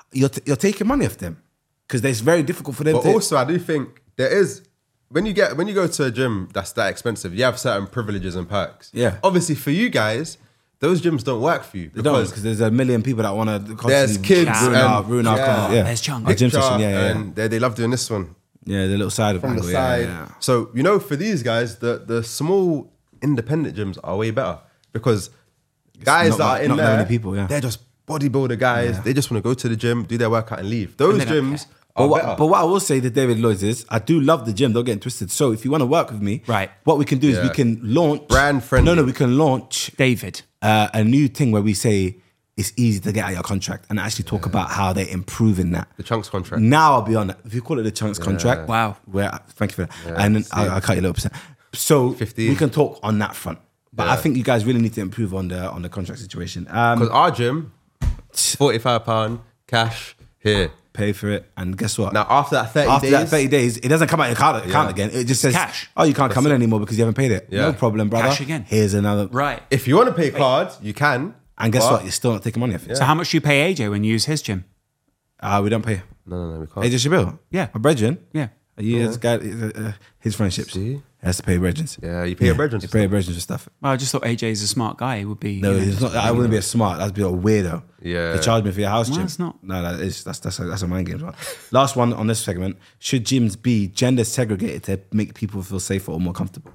you're taking money off them because it's very difficult for them But to. also, I do think there is when you go to a gym that's that expensive, you have certain privileges and perks. Yeah. Obviously, for you guys, those gyms don't work for you They don't because there's a million people that want to. there's kids ruin our yeah. yeah. There's Chung. Our gym session. Yeah, and they love doing this one yeah. The little side of from the angle, side. Yeah. So for these guys, the small independent gyms are way better because guys not that are that- in not that there, many people, yeah. they're just bodybuilder guys. They just want to go to the gym, do their workout, and leave. Those they don't gyms are better. But what I will say to David Lloyd is, I do love the gym. Don't get it twisted. So if you want to work with me, Right. what we can do is we Yeah. can launch Brand friendly. No, we can launch David. a new thing where we say it's easy to get out your contract and actually talk about how they're improving that. The Chunks contract. Now I'll be on that. If you call it the Chunks contract, Wow. Thank you for that. And then I'll cut you a little percent. So 15. we can talk on that front. But I think you guys really need to improve on the contract situation. Because our gym, £45 cash here. Pay for it, and guess what? Now after that 30 After days, that 30 days, it doesn't come out your account again. It just says, cash. oh, you can't come in anymore because you haven't paid it. Yeah. No problem, brother. Cash again. Here's another. Right. if you want to pay card, you can. And guess but- what? You're still not taking money off it. So how much do you pay AJ when you use his gym? We don't pay. No, we can't. AJ Shabil. Yeah. A brethren. Yeah. His guy, his friendships. See? He has to pay brethren. Yeah, you pay your brethren You for pay your brethren for stuff. Well, I just thought AJ is a smart guy. He would be. No, you know, it's not. I wouldn't be a smart. That'd be a weirdo. Yeah. They charge me for your house gym. it's not. No, that's a mind game. Right? Last one on this segment. Should gyms be gender segregated to make people feel safer or more comfortable?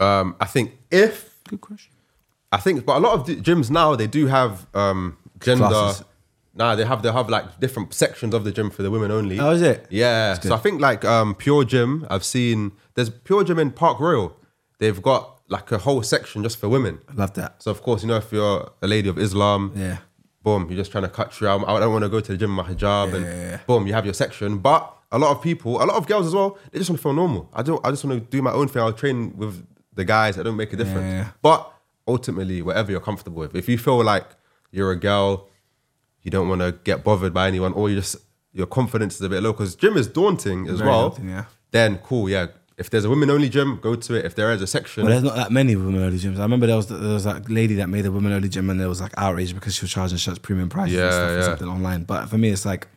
I think if Good question. but a lot of gyms now they do have gender. Classes. Nah, they have like different sections of the gym for the women only. Oh, is it? Yeah. So I think like Pure Gym, I've seen there's Pure Gym in Park Royal. They've got like a whole section just for women. I love that. So of course, if you're a lady of Islam, Yeah. boom, you're just trying to cut through. I don't want to go to the gym with my hijab, and yeah. boom, you have your section. But a lot of girls as well, they just want to feel normal. I just want to do my own thing. I'll train with the guys. I don't make a difference. Yeah. But ultimately, whatever you're comfortable with. If you feel like you're a girl, you don't want to get bothered by anyone, or your confidence is a bit low because gym is daunting as Very well. daunting, yeah. Then cool, yeah. If there's a women-only gym, go to it. If there is a section, Well, there's not that many women-only gyms. I remember there was that lady that made a women-only gym and there was like outrage because she was charging such premium prices and stuff for something online. But for me, it's like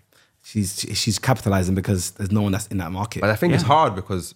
she's capitalizing because there's no one that's in that market. but I think it's hard because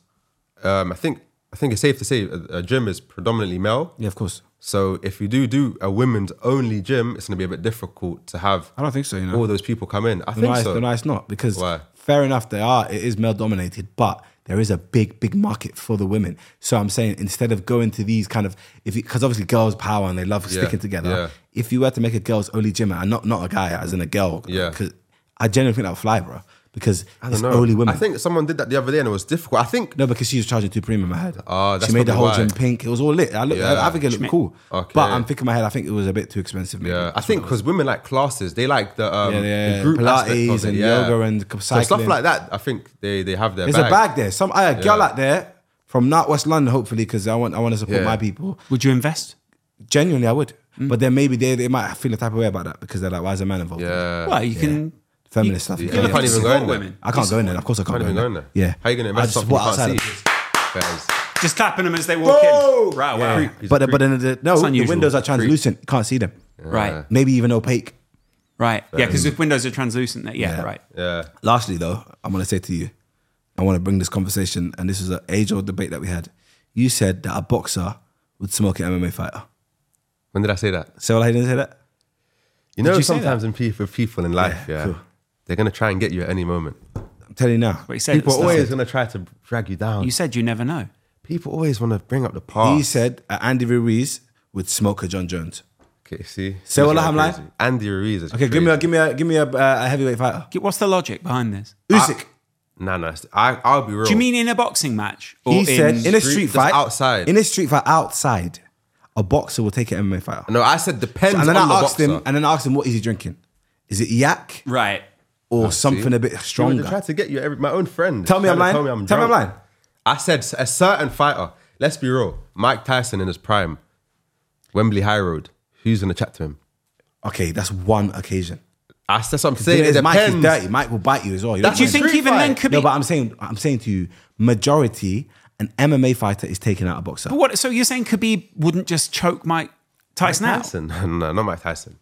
I think it's safe to say a gym is predominantly male. Yeah, of course. So if you do a women's only gym, it's going to be a bit difficult to have I don't think so, all those people come in. I think so. No, it's not because Why? fair enough, it is male dominated, but there is a big market for the women. So I'm saying instead of going to these kind of, because obviously girls power and they love sticking together. yeah. If you were to make a girls only gym and not a guy as in a girl, Yeah. because I genuinely think that would fly, bro. Because I it's don't know. only women. I think someone did that the other day and it was difficult. I think No, because she was charging too premium. I had. that's she made the probably whole gym why. pink. It was all lit. I think it looked cool. Okay. But I'm thinking in my head, I think it was a bit too expensive. Maybe. I think because women like classes, they like the yeah. the group aspect Pilates of it, and yeah. yoga and so cycling. stuff like that. I think they have their There's bag. a bag there. A girl out there from North West London, hopefully, because I want to support Yeah. my people. Would you invest? Genuinely, I would. But then maybe they might feel a type of way about that because they're like, why is a man involved? Yeah. Well, you can. Feminist stuff. You Yeah. can't even go in there. women. I can't go in there. Of course, I can't, Can't even go in there. Yeah. How are you going to I invest just something you walk can't outside. see? Fairs. Just clapping them as they walk in. Right, wow. Yeah. He's a But creep. then the unusual. windows are translucent. Can't see them. Right, Maybe even opaque. right. Yeah, because if windows are translucent, yeah, Yeah. right. Yeah. Lastly, though, I'm going to say to you, I want to bring this conversation, and this is an age-old debate that we had. You said that a boxer would smoke an MMA fighter. When did I say that? So I didn't say that? You know, you say sometimes with people in life, Yeah, cool. they're going to try and get you at any moment. I'm telling you now. But he said People it's are always nothing. going to try to drag you down. You said you never know. People always want to bring up the past. He said Andy Ruiz would smoke a John Jones. Okay, see? Say what This is I'm crazy. lying? Andy Ruiz is Okay, crazy. give me a heavyweight fighter. What's the logic behind this? Usyk. Nah, I'll be real. Do you mean in a boxing match? Or He said in a street- street just fight outside. In a street fight outside, a boxer will take an MMA fighter. No, I said depends And then on the I asked boxer. him, what is he drinking? Is it yak Right. or something a bit They stronger? try to get you. My own friend. Tell me I'm trying to lying. Tell me I'm lying. drunk. I said a certain fighter. Let's be real. Mike Tyson in his prime. Wembley High Road. Who's going to chat to him? Okay, that's one occasion. That's what I'm saying. It Mike is depends. dirty. Mike will bite you as well. That's Do you a think street even then fight. could be? No, but I'm saying to you, majority, an MMA fighter is taking out a boxer. But what? So you're saying Khabib wouldn't just choke Mike Tyson out? Tyson. No, not Mike Tyson.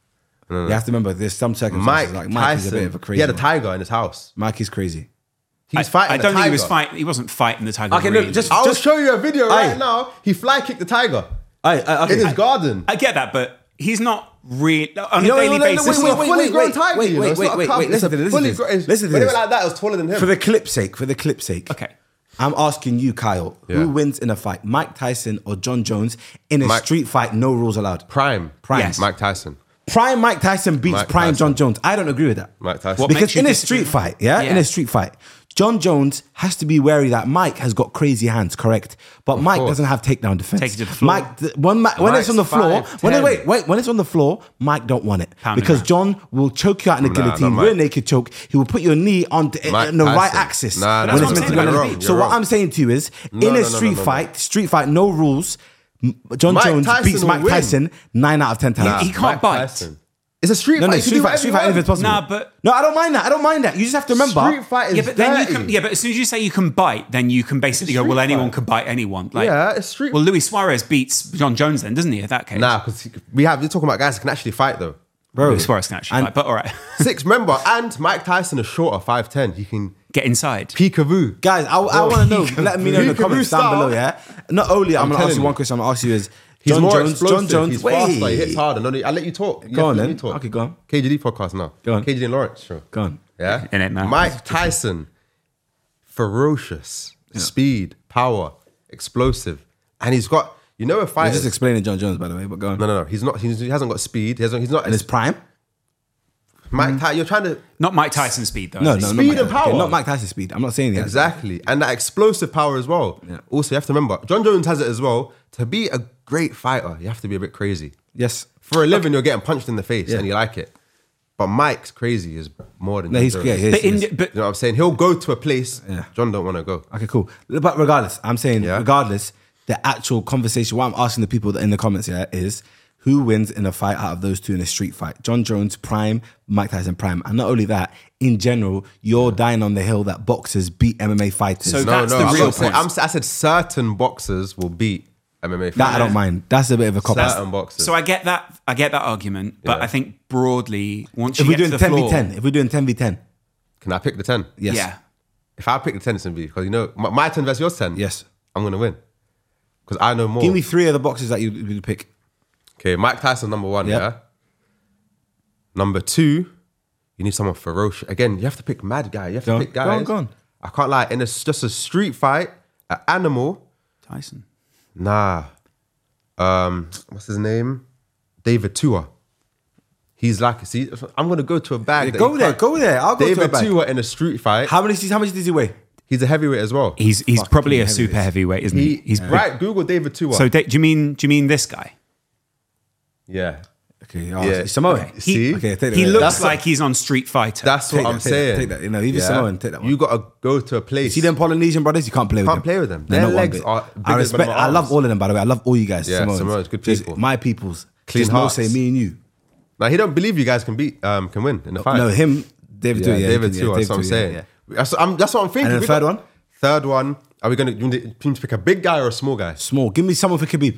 You have to remember, there's some circumstances. Mike Mike is a Tyson, bit of a crazy. he had a man. tiger in his house. Mike is crazy. He was fighting I the don't think he was tiger. fighting. He wasn't fighting the tiger. Okay, no, really. just- I'll show you a video Aye. right now. He fly kicked the tiger Okay. in his garden. I get that, but he's not really on a No, no, daily no, no, basis. This is a fully grown tiger. wait, you know? wait, It's not a wait, cub. wait, It's a listen to this, fully listen to grown. this. Listen to When they this. were like that, it was taller than him. For the clip's sake, Okay. I'm asking you, Kyle, Yeah. who wins in a fight, Mike Tyson or John Jones in a Mike- street fight? No rules allowed. Prime. Yes. Mike Tyson. Prime Mike Tyson beats Mike Prime Tyson. John Jones. I don't agree with that. Mike Tyson. What Because makes you in a disagree? street fight, yeah, in Yeah. a street fight, John Jones has to be wary that Mike has got crazy hands, correct? But Mike course. doesn't have takedown defense. Take it to the floor. Mike, when it's on the Mike's floor, 5'10". when it's on the floor, Mike don't want it Pound it because around. John will choke you out in the Nah, guillotine, not rear Mike. naked choke. He will put your knee on Mike the right Tyson. axis Nah, when that's it's what meant I'm to be saying. on the You're knee. wrong, So you're what wrong. I'm saying to you is, No, in no, a no, street no. fight, John Mike Jones Tyson beats will Mike win. Tyson 9 out of 10 times. He can't Mike bite. Tyson. It's a street No, fight. no, You can street do fight, whatever you anything is want. possible. Nah, but- no, I don't mind that. You just have to remember. Street fight is Yeah, but then you dirty. can. Yeah, but as soon as you say you can bite, then you can basically go, Street well, anyone fight. could bite anyone. Like, Yeah, it's street. Well, Luis Suarez beats John Jones, then, doesn't he? In that case, Nah, because you're talking about guys that can actually fight though. Bro, Luis Suarez can actually And- fight. But all right, 6, remember, and Mike Tyson is shorter, 5'10". He can get inside. peekaboo. Guys, I want to know. Let me know in the Peekaboo comments down style. below. Yeah. Not only I'm going to ask telling you you. one question. I'm going to ask you is He's John more Jones. explosive. John Jones. He's Wait. faster. He hits harder. No, I'll let you talk. Go on Let then. you talk. Okay, go on. KGD podcast now. Go on. KGD and Lawrence show. Go on. Yeah. Innit, man? Mike Tyson, ferocious, speed, power, explosive, and he's got. You know, a You're fighter. just explaining John Jones, by the way. But go on. No. He's not. He hasn't got speed. He's not. In his prime? Mike Tyson. You're trying to Not Mike Tyson speed though. No, I no, think. not Speed Mike and Tyson. Okay, power. not Mike Tyson speed. I'm not saying that. exactly, and that explosive power as well. Yeah. Also, you have to remember, John Jones has it as well. To be a great fighter, you have to be a bit crazy. Yes. For a living, you're getting punched in the face, Yeah. and you like it. But Mike's crazy is more than No, John he's Jones. yeah, he is, But he is. in, but You know what I'm saying? He'll go to a place Yeah. John don't want to go. Okay, cool. But regardless, I'm saying Yeah. regardless, the actual conversation, what I'm asking the people in the comments here is who wins in a fight out of those two in a street fight? John Jones, prime, Mike Tyson, prime. And not only that, in general, you're dying on the hill that boxers beat MMA fighters. So No, that's no, the I'm real not saying- point. I said certain boxers will beat MMA that fighters. I don't mind. That's a bit of a cop out. Certain boxers. So I get that. I get that argument, but Yeah. I think broadly, once If you we're get doing to the 10v10, floor, if we're doing 10v10, Can I pick the 10? yes. yeah, If I pick the 10, it's going to be because, you know, my 10 versus yours 10, Yes. I'm going to win. Because I know more. Give me 3 of the boxes that you pick. Okay, Mike Tyson, number 1, Yep. yeah? Number 2, you need someone ferocious. Again, you have to pick mad guy. You have Go to on, pick go guys. on, go on. I can't lie. In just a street fight, an animal, Tyson. nah. What's his name? David Tua. He's like, see, I'm going to go to a bag. that Go you there, can't- go there. I'll go to a David bag. Tua in a street fight. How much does he weigh? He's a heavyweight as well. He's Fucking probably a heavyweight. super heavyweight, isn't he? He's big. right. Google David Tua. So do you mean this guy? yeah, Okay, Yeah. Samoan. He- See? Okay, take that. He That's looks what- like he's on Street Fighter. that's Take what that, I'm take that, saying. take that. You know, even Samoan, take that one. You got to go to a place. See them Polynesian brothers? You can't play with them. Can't play with them. They're Their not one legs bit. are bigger I respect. than my I love arms. all of them. By the way, I love all you guys. Yeah, Samoans. Samoans, good Just people. my peoples. Clean Just no hearts. say me and you. Now he don't believe you guys can win in the fight. No, him, David Tua. yeah, Yeah, David yeah, Tua. That's what I'm Tua, saying. yeah. That's what I'm thinking. And then We third got- one? Third one. Are we going to pick a big guy or a small guy? Small. Give me someone for Khabib.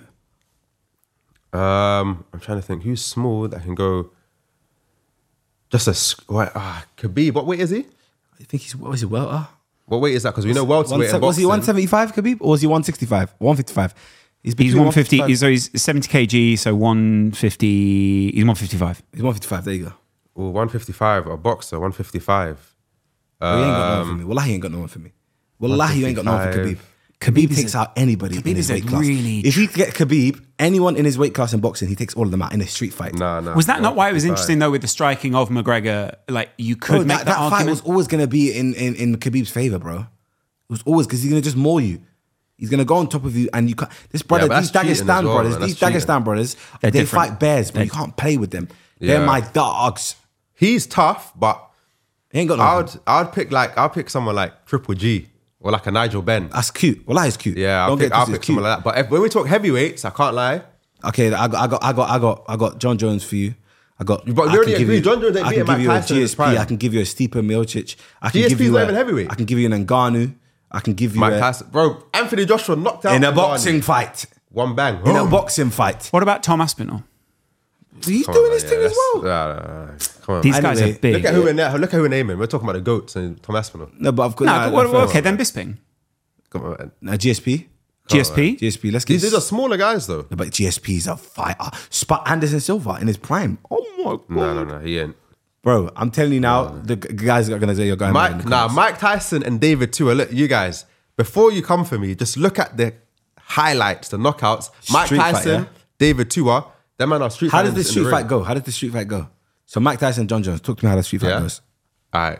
I'm trying to think who's small that can go. Just Khabib. What weight is he? I think he's, what was he, welter? What weight is that? Because we know welterweight and Was he boxing. 175 Khabib or was he 165? 155. He's between 150. So he's 70 kg. So 150. He's 155. He's 155. There you go. Or 155. A boxer, 155. He ain't got no one for me. Wallahi, he ain't got no one for me. Wallahi, you ain't got no one for Khabib. Khabib takes out anybody in his is a weight class. really If he get Khabib, anyone in his weight class in boxing, he takes all of them out in a street fight. Nah. Was that not why it was interesting though with the striking of McGregor? Like you could Bro, make that that, fight argument. was always going to be in Khabib's favor, bro. It was always because he's going to just maul you. He's going to go on top of you, and you can't. This brother, but these that's cheating Dagestan as well, brothers, man. these That's cheating. Dagestan brothers, They're they different. fight bears, but you can't play with them. They're Yeah. my dogs. He's tough, but He ain't got no. I'll pick someone like Triple G or like a Nigel Benn. That's cute. Wallahi, it's cute. Yeah, I'll Don't get pick twisted, it's someone like that. But when we talk heavyweights, I can't lie. Okay, I got John Jones for you. But we I can already give agreed. you- John Jones ain't I beating can give Mike you a Tyson in his GSP. prime. I can give you a Stipe Miocic. I can GSP give is you not a, even heavyweight. I can give you an Ngannou. I can give you Mike a, Tyson, bro. Anthony Joshua knocked out in a Ngannou. boxing fight. One bang. In a boxing fight. What about Tom Aspinall? He's Come doing on, his man, thing yeah, as well. Nah. Come on. These man. guys Anyway, are big. Look at who we're naming. We're talking about the GOATs and Tom Aspinall. No, but of course. Okay, then Bisping. Come on, man. GSP. GSP. GSP. Let's get. These are smaller guys, though. But GSP's a fighter. Spot Anderson Silva in his prime. Oh my god. No, he ain't. Bro, I'm telling you now, the guys are gonna say you're going. Mike Tyson and David too. Look, you guys, before you come for me, just look at the highlights, the knockouts. Mike Street fight, Tyson, yeah? David Tua. Them man are street How fighters does the in street ring. fight go? How did the street fight go? So Mike Tyson, John Jones. Talk to me how the street fight Yeah. goes. All right,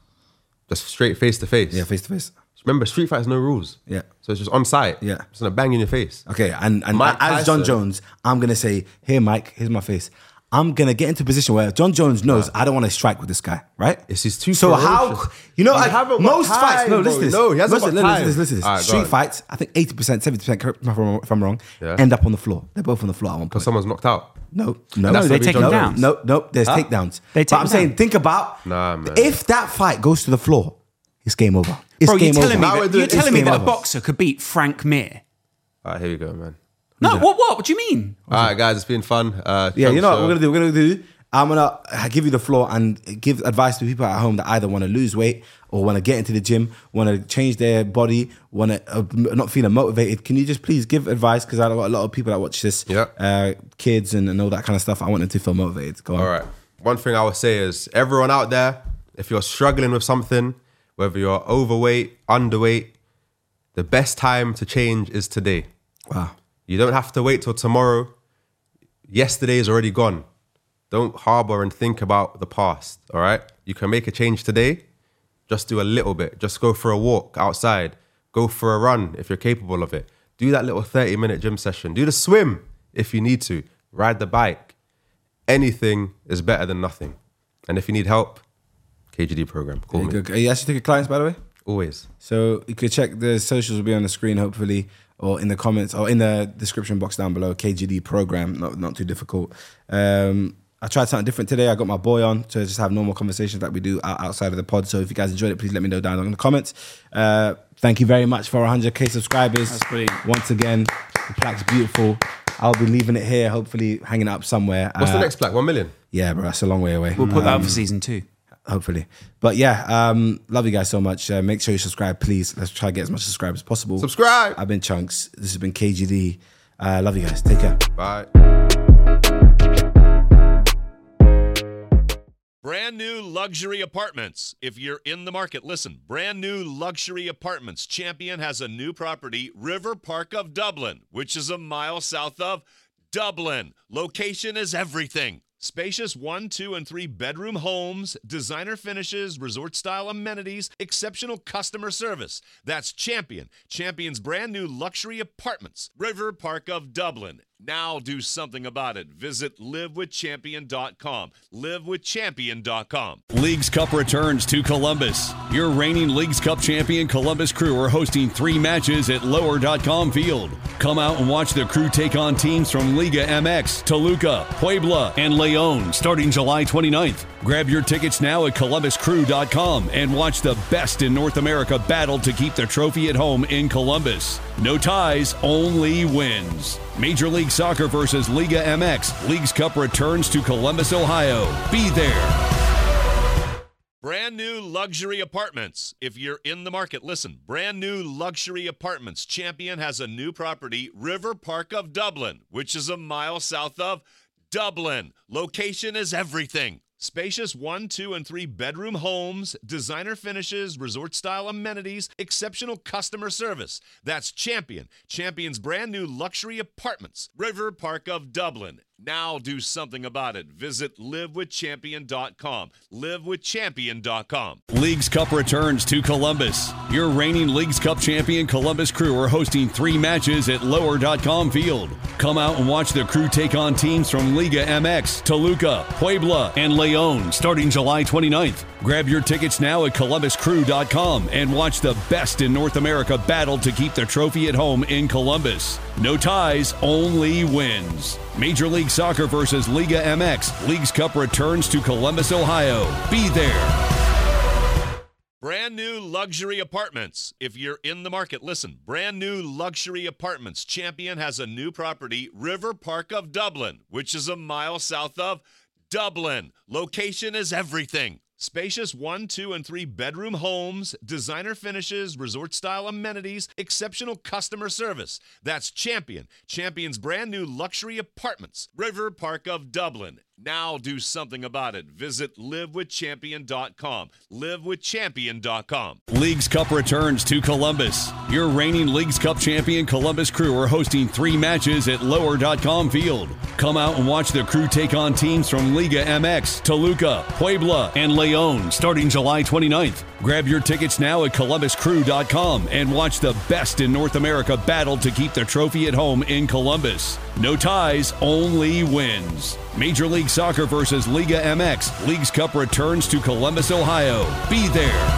just straight face to face. Yeah, face to face. Remember, street fight has no rules. Yeah. So it's just on site. Yeah. It's gonna bang in your face. Okay, and Mike as John Tyson. Jones, I'm gonna say, here, Mike, here's my face. I'm gonna get into a position where John Jones knows I don't want to strike with this guy, right? It's his too So how ferocious. you know He like haven't got most time, fights? No, bro. listen to this. No, he hasn't got Listen time. to this. All right, go Street on. fights, I think 80%, 70%. Correct me if I'm wrong. Yeah. End up on the floor. They're both on the floor at one point. Someone's knocked out. No, that's they not take John him Jones. down. No. There's takedowns. They But take I'm him saying, down. think about Nah, man. if that fight goes to the floor, it's game over. It's Bro, you're game over. telling me Now we're that, doing- you're telling me game that a over. boxer could beat Frank Mir? All right, here we go, man. No, what do you mean? All right, guys, it's been fun. Yeah, you know what we're gonna do? I'm gonna give you the floor and give advice to people at home that either want to lose weight or want to get into the gym, want to change their body, want to not feeling motivated. Can you just please give advice? Because I've got a lot of people that watch this, kids and all that kind of stuff. I want them to feel motivated. Go on. All right. One thing I would say is everyone out there, if you're struggling with something, whether you're overweight, underweight, the best time to change is today. Wow. You don't have to wait till tomorrow. Yesterday is already gone. Don't harbor and think about the past, all right? You can make a change today. Just do a little bit. Just go for a walk outside. Go for a run if you're capable of it. Do that little 30-minute gym session. Do the swim if you need to. Ride the bike. Anything is better than nothing. And if you need help, KGD program. Call me. Are you actually taking clients, by the way? Always. So you could check the socials will be on the screen, hopefully, or in the comments or in the description box down below. KGD program, not too difficult. I tried something different today. I got my boy on to just have normal conversations like we do outside of the pod. So if you guys enjoyed it, please let me know down in the comments. Thank you very much for 100k subscribers. That's brilliant. Once again, the plaque's beautiful. I'll be leaving it here, hopefully hanging it up somewhere. What's the next plaque? 1 million? Yeah, bro, that's a long way away. We'll put that up for season 2. Hopefully. But yeah, love you guys so much. Make sure you subscribe, please. Let's try to get as much subscribers as possible. Subscribe. I've been Chunks. This has been KGD. Love you guys. Take care. Bye. Brand new luxury apartments. If you're in the market, listen. Brand new luxury apartments. Champion has a new property, River Park of Dublin, which is a mile south of Dublin. Location is everything. Spacious 1, 2, and 3 bedroom homes, designer finishes, resort-style amenities, exceptional customer service. That's Champion. Champion's brand new luxury apartments, River Park of Dublin. Now do something about it. Visit livewithchampion.com. Livewithchampion.com. Leagues Cup returns to Columbus. Your reigning Leagues Cup champion Columbus Crew are hosting 3 matches at lower.com field. Come out and watch the Crew take on teams from Liga MX, Toluca, Puebla, and Leon starting July 29th. Grab your tickets now at columbuscrew.com and watch the best in North America battle to keep the trophy at home in Columbus. No ties, only wins. Major League Soccer versus Liga MX. Leagues Cup returns to Columbus, Ohio. Be there. Brand new luxury apartments. If you're in the market, listen. Brand new luxury apartments. Champion has a new property, River Park of Dublin, which is a mile south of Dublin. Location is everything. Spacious 1, 2, and 3 bedroom homes, designer finishes, resort-style amenities, exceptional customer service. That's Champion. Champion's brand new luxury apartments, River Park of Dublin. Now do something about it. Visit livewithchampion.com. Livewithchampion.com. Leagues Cup returns to Columbus. Your reigning Leagues Cup champion Columbus Crew are hosting 3 matches at lower.com field. Come out and watch the Crew take on teams from Liga MX, Toluca, Puebla, and Leon starting July 29th. Grab your tickets now at columbuscrew.com and watch the best in North America battle to keep the trophy at home in Columbus. No ties, only wins. Major League Soccer versus Liga MX. Leagues Cup returns to Columbus, Ohio. Be there. Brand new luxury apartments. If you're in the market, listen. Brand new luxury apartments. Champion has a new property, River Park of Dublin, which is a mile south of Dublin. Location is everything. Spacious 1, 2, and 3 bedroom homes, designer finishes, resort-style amenities, exceptional customer service. That's Champion. Champion's brand new luxury apartments, River Park of Dublin. Now do something about it. Visit livewithchampion.com. Livewithchampion.com. Leagues Cup returns to Columbus. Your reigning Leagues Cup champion Columbus Crew are hosting 3 matches at Lower.com Field. Come out and watch the Crew take on teams from Liga MX, Toluca, Puebla, and León starting July 29th. Grab your tickets now at columbuscrew.com and watch the best in North America battle to keep the trophy at home in Columbus. No ties, only wins. Major League Soccer versus Liga MX. Leagues Cup returns to Columbus, Ohio. Be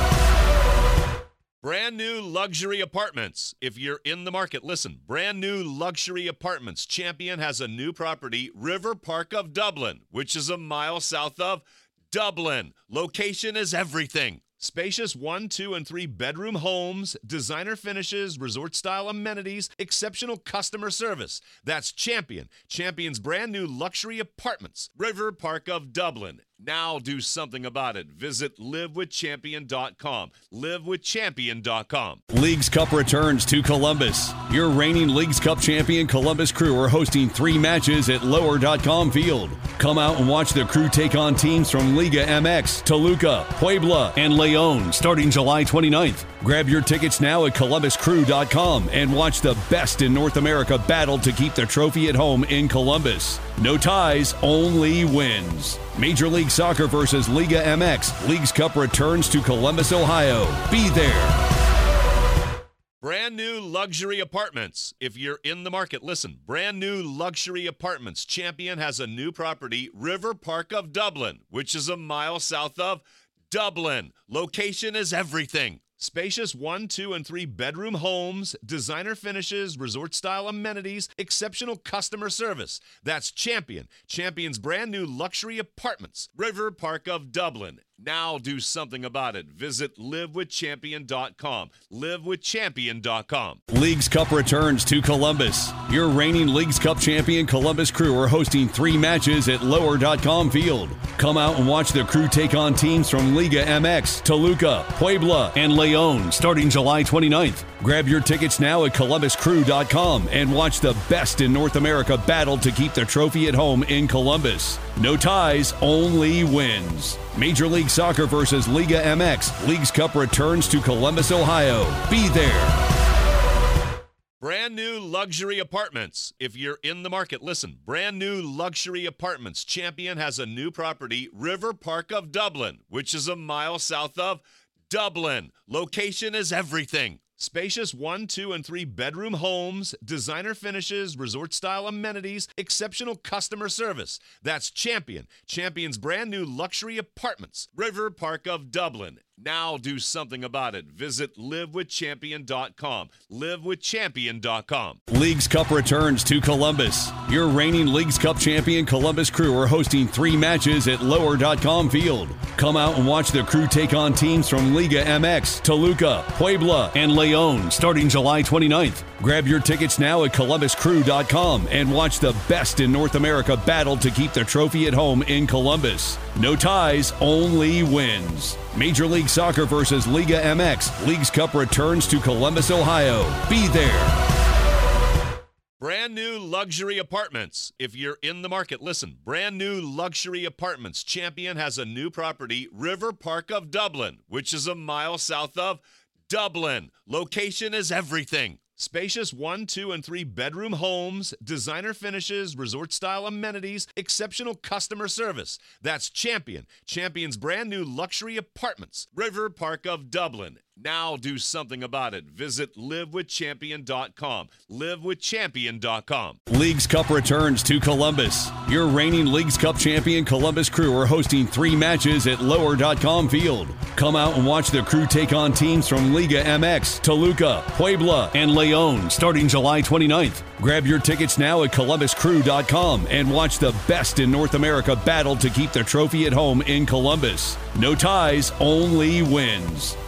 there. Brand new luxury apartments. If you're in the market, listen. Brand new luxury apartments. Champion has a new property, River Park of Dublin, which is a mile south of Dublin. Location is everything. Spacious 1, 2, and 3 bedroom homes, designer finishes, resort-style amenities, exceptional customer service. That's Champion. Champion's brand new luxury apartments, River Park of Dublin. Now do something about it. Visit livewithchampion.com. Livewithchampion.com. Leagues Cup returns to Columbus. Your reigning Leagues Cup champion Columbus Crew are hosting 3 matches at Lower.com Field. Come out and watch the Crew take on teams from Liga MX, Toluca, Puebla, and León starting July 29th. Grab your tickets now at columbuscrew.com and watch the best in North America battle to keep the trophy at home in Columbus. No ties, only wins. Major League Soccer versus Liga MX. Leagues Cup returns to Columbus, Ohio. Be there. Brand new luxury apartments. If you're in the market, listen. Brand new luxury apartments. Champion has a new property, River Park of Dublin, which is a mile south of Dublin. Location is everything. Spacious 1, 2, and 3 bedroom homes, designer finishes, resort-style amenities, exceptional customer service. That's Champion. Champion's brand new luxury apartments, River Park of Dublin. Now do something about it. Visit livewithchampion.com. Livewithchampion.com. Leagues Cup returns to Columbus. Your reigning Leagues Cup champion Columbus Crew are hosting 3 matches at Lower.com Field. Come out and watch the Crew take on teams from Liga MX, Toluca, Puebla, and León starting July 29th. Grab your tickets now at columbuscrew.com and watch the best in North America battle to keep the trophy at home in Columbus. No ties, only wins. Major League Soccer versus Liga MX. Leagues Cup returns to Columbus, Ohio. Be there. Brand new luxury apartments. If you're in the market, listen. Brand new luxury apartments. Champion has a new property, River Park of Dublin, which is a mile south of Dublin. Location is everything. Spacious 1, 2, and 3 bedroom homes, designer finishes, resort-style amenities, exceptional customer service. That's Champion. Champion's brand new luxury apartments, River Park of Dublin. Now do something about it. Visit livewithchampion.com. Livewithchampion.com. Leagues Cup returns to Columbus. Your reigning Leagues Cup champion Columbus Crew are hosting 3 matches at Lower.com Field. Come out and watch the Crew take on teams from Liga MX, Toluca, Puebla, and León starting July 29th. Grab your tickets now at columbuscrew.com and watch the best in North America battle to keep the trophy at home in Columbus. No ties, only wins. Major League Soccer versus Liga MX. Leagues Cup returns to Columbus, Ohio. Be there. Brand new luxury apartments. If you're in the market, listen. Brand new luxury apartments. Champion has a new property, River Park of Dublin, which is a mile south of Dublin. Location is everything. Spacious 1, 2, and 3 bedroom homes, designer finishes, resort-style amenities, exceptional customer service. That's Champion. Champion's brand new luxury apartments, River Park of Dublin. Now do something about it. Visit livewithchampion.com. Livewithchampion.com. Leagues Cup returns to Columbus. Your reigning Leagues Cup champion Columbus Crew are hosting 3 matches at Lower.com Field. Come out and watch the Crew take on teams from Liga MX, Toluca, Puebla, and León starting July 29th. Grab your tickets now at columbuscrew.com and watch the best in North America battle to keep the trophy at home in Columbus. No ties, only wins.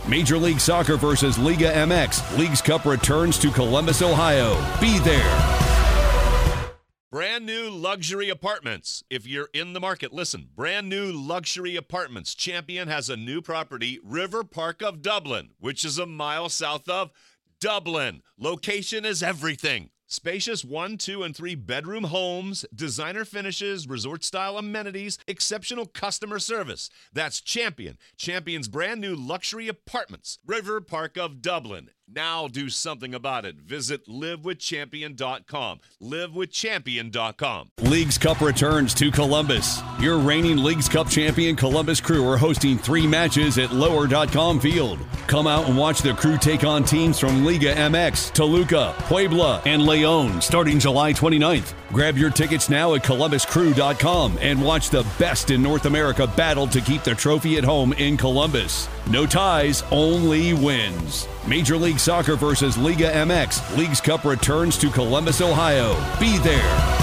Major League Soccer versus Liga MX. Leagues Cup returns to Columbus, Ohio. Be there. Brand new luxury apartments. If you're in the market, listen. Brand new luxury apartments. Champion has a new property, River Park of Dublin, which is a mile south of Dublin. Location is everything. Spacious 1, 2, and 3 bedroom homes, designer finishes, resort-style amenities, exceptional customer service. That's Champion. Champion's brand new luxury apartments. River Park of Dublin. Now do something about it. Visit livewithchampion.com. Livewithchampion.com. Leagues Cup returns to Columbus. Your reigning Leagues Cup champion Columbus Crew are hosting 3 matches at lower.com field. Come out and watch the Crew take on teams from Liga MX, Toluca, Puebla, and León starting July 29th. Grab your tickets now at columbuscrew.com and watch the best in North America battle to keep the trophy at home in Columbus. No ties, only wins. Major League Soccer versus Liga MX. Leagues Cup returns to Columbus, Ohio. Be there.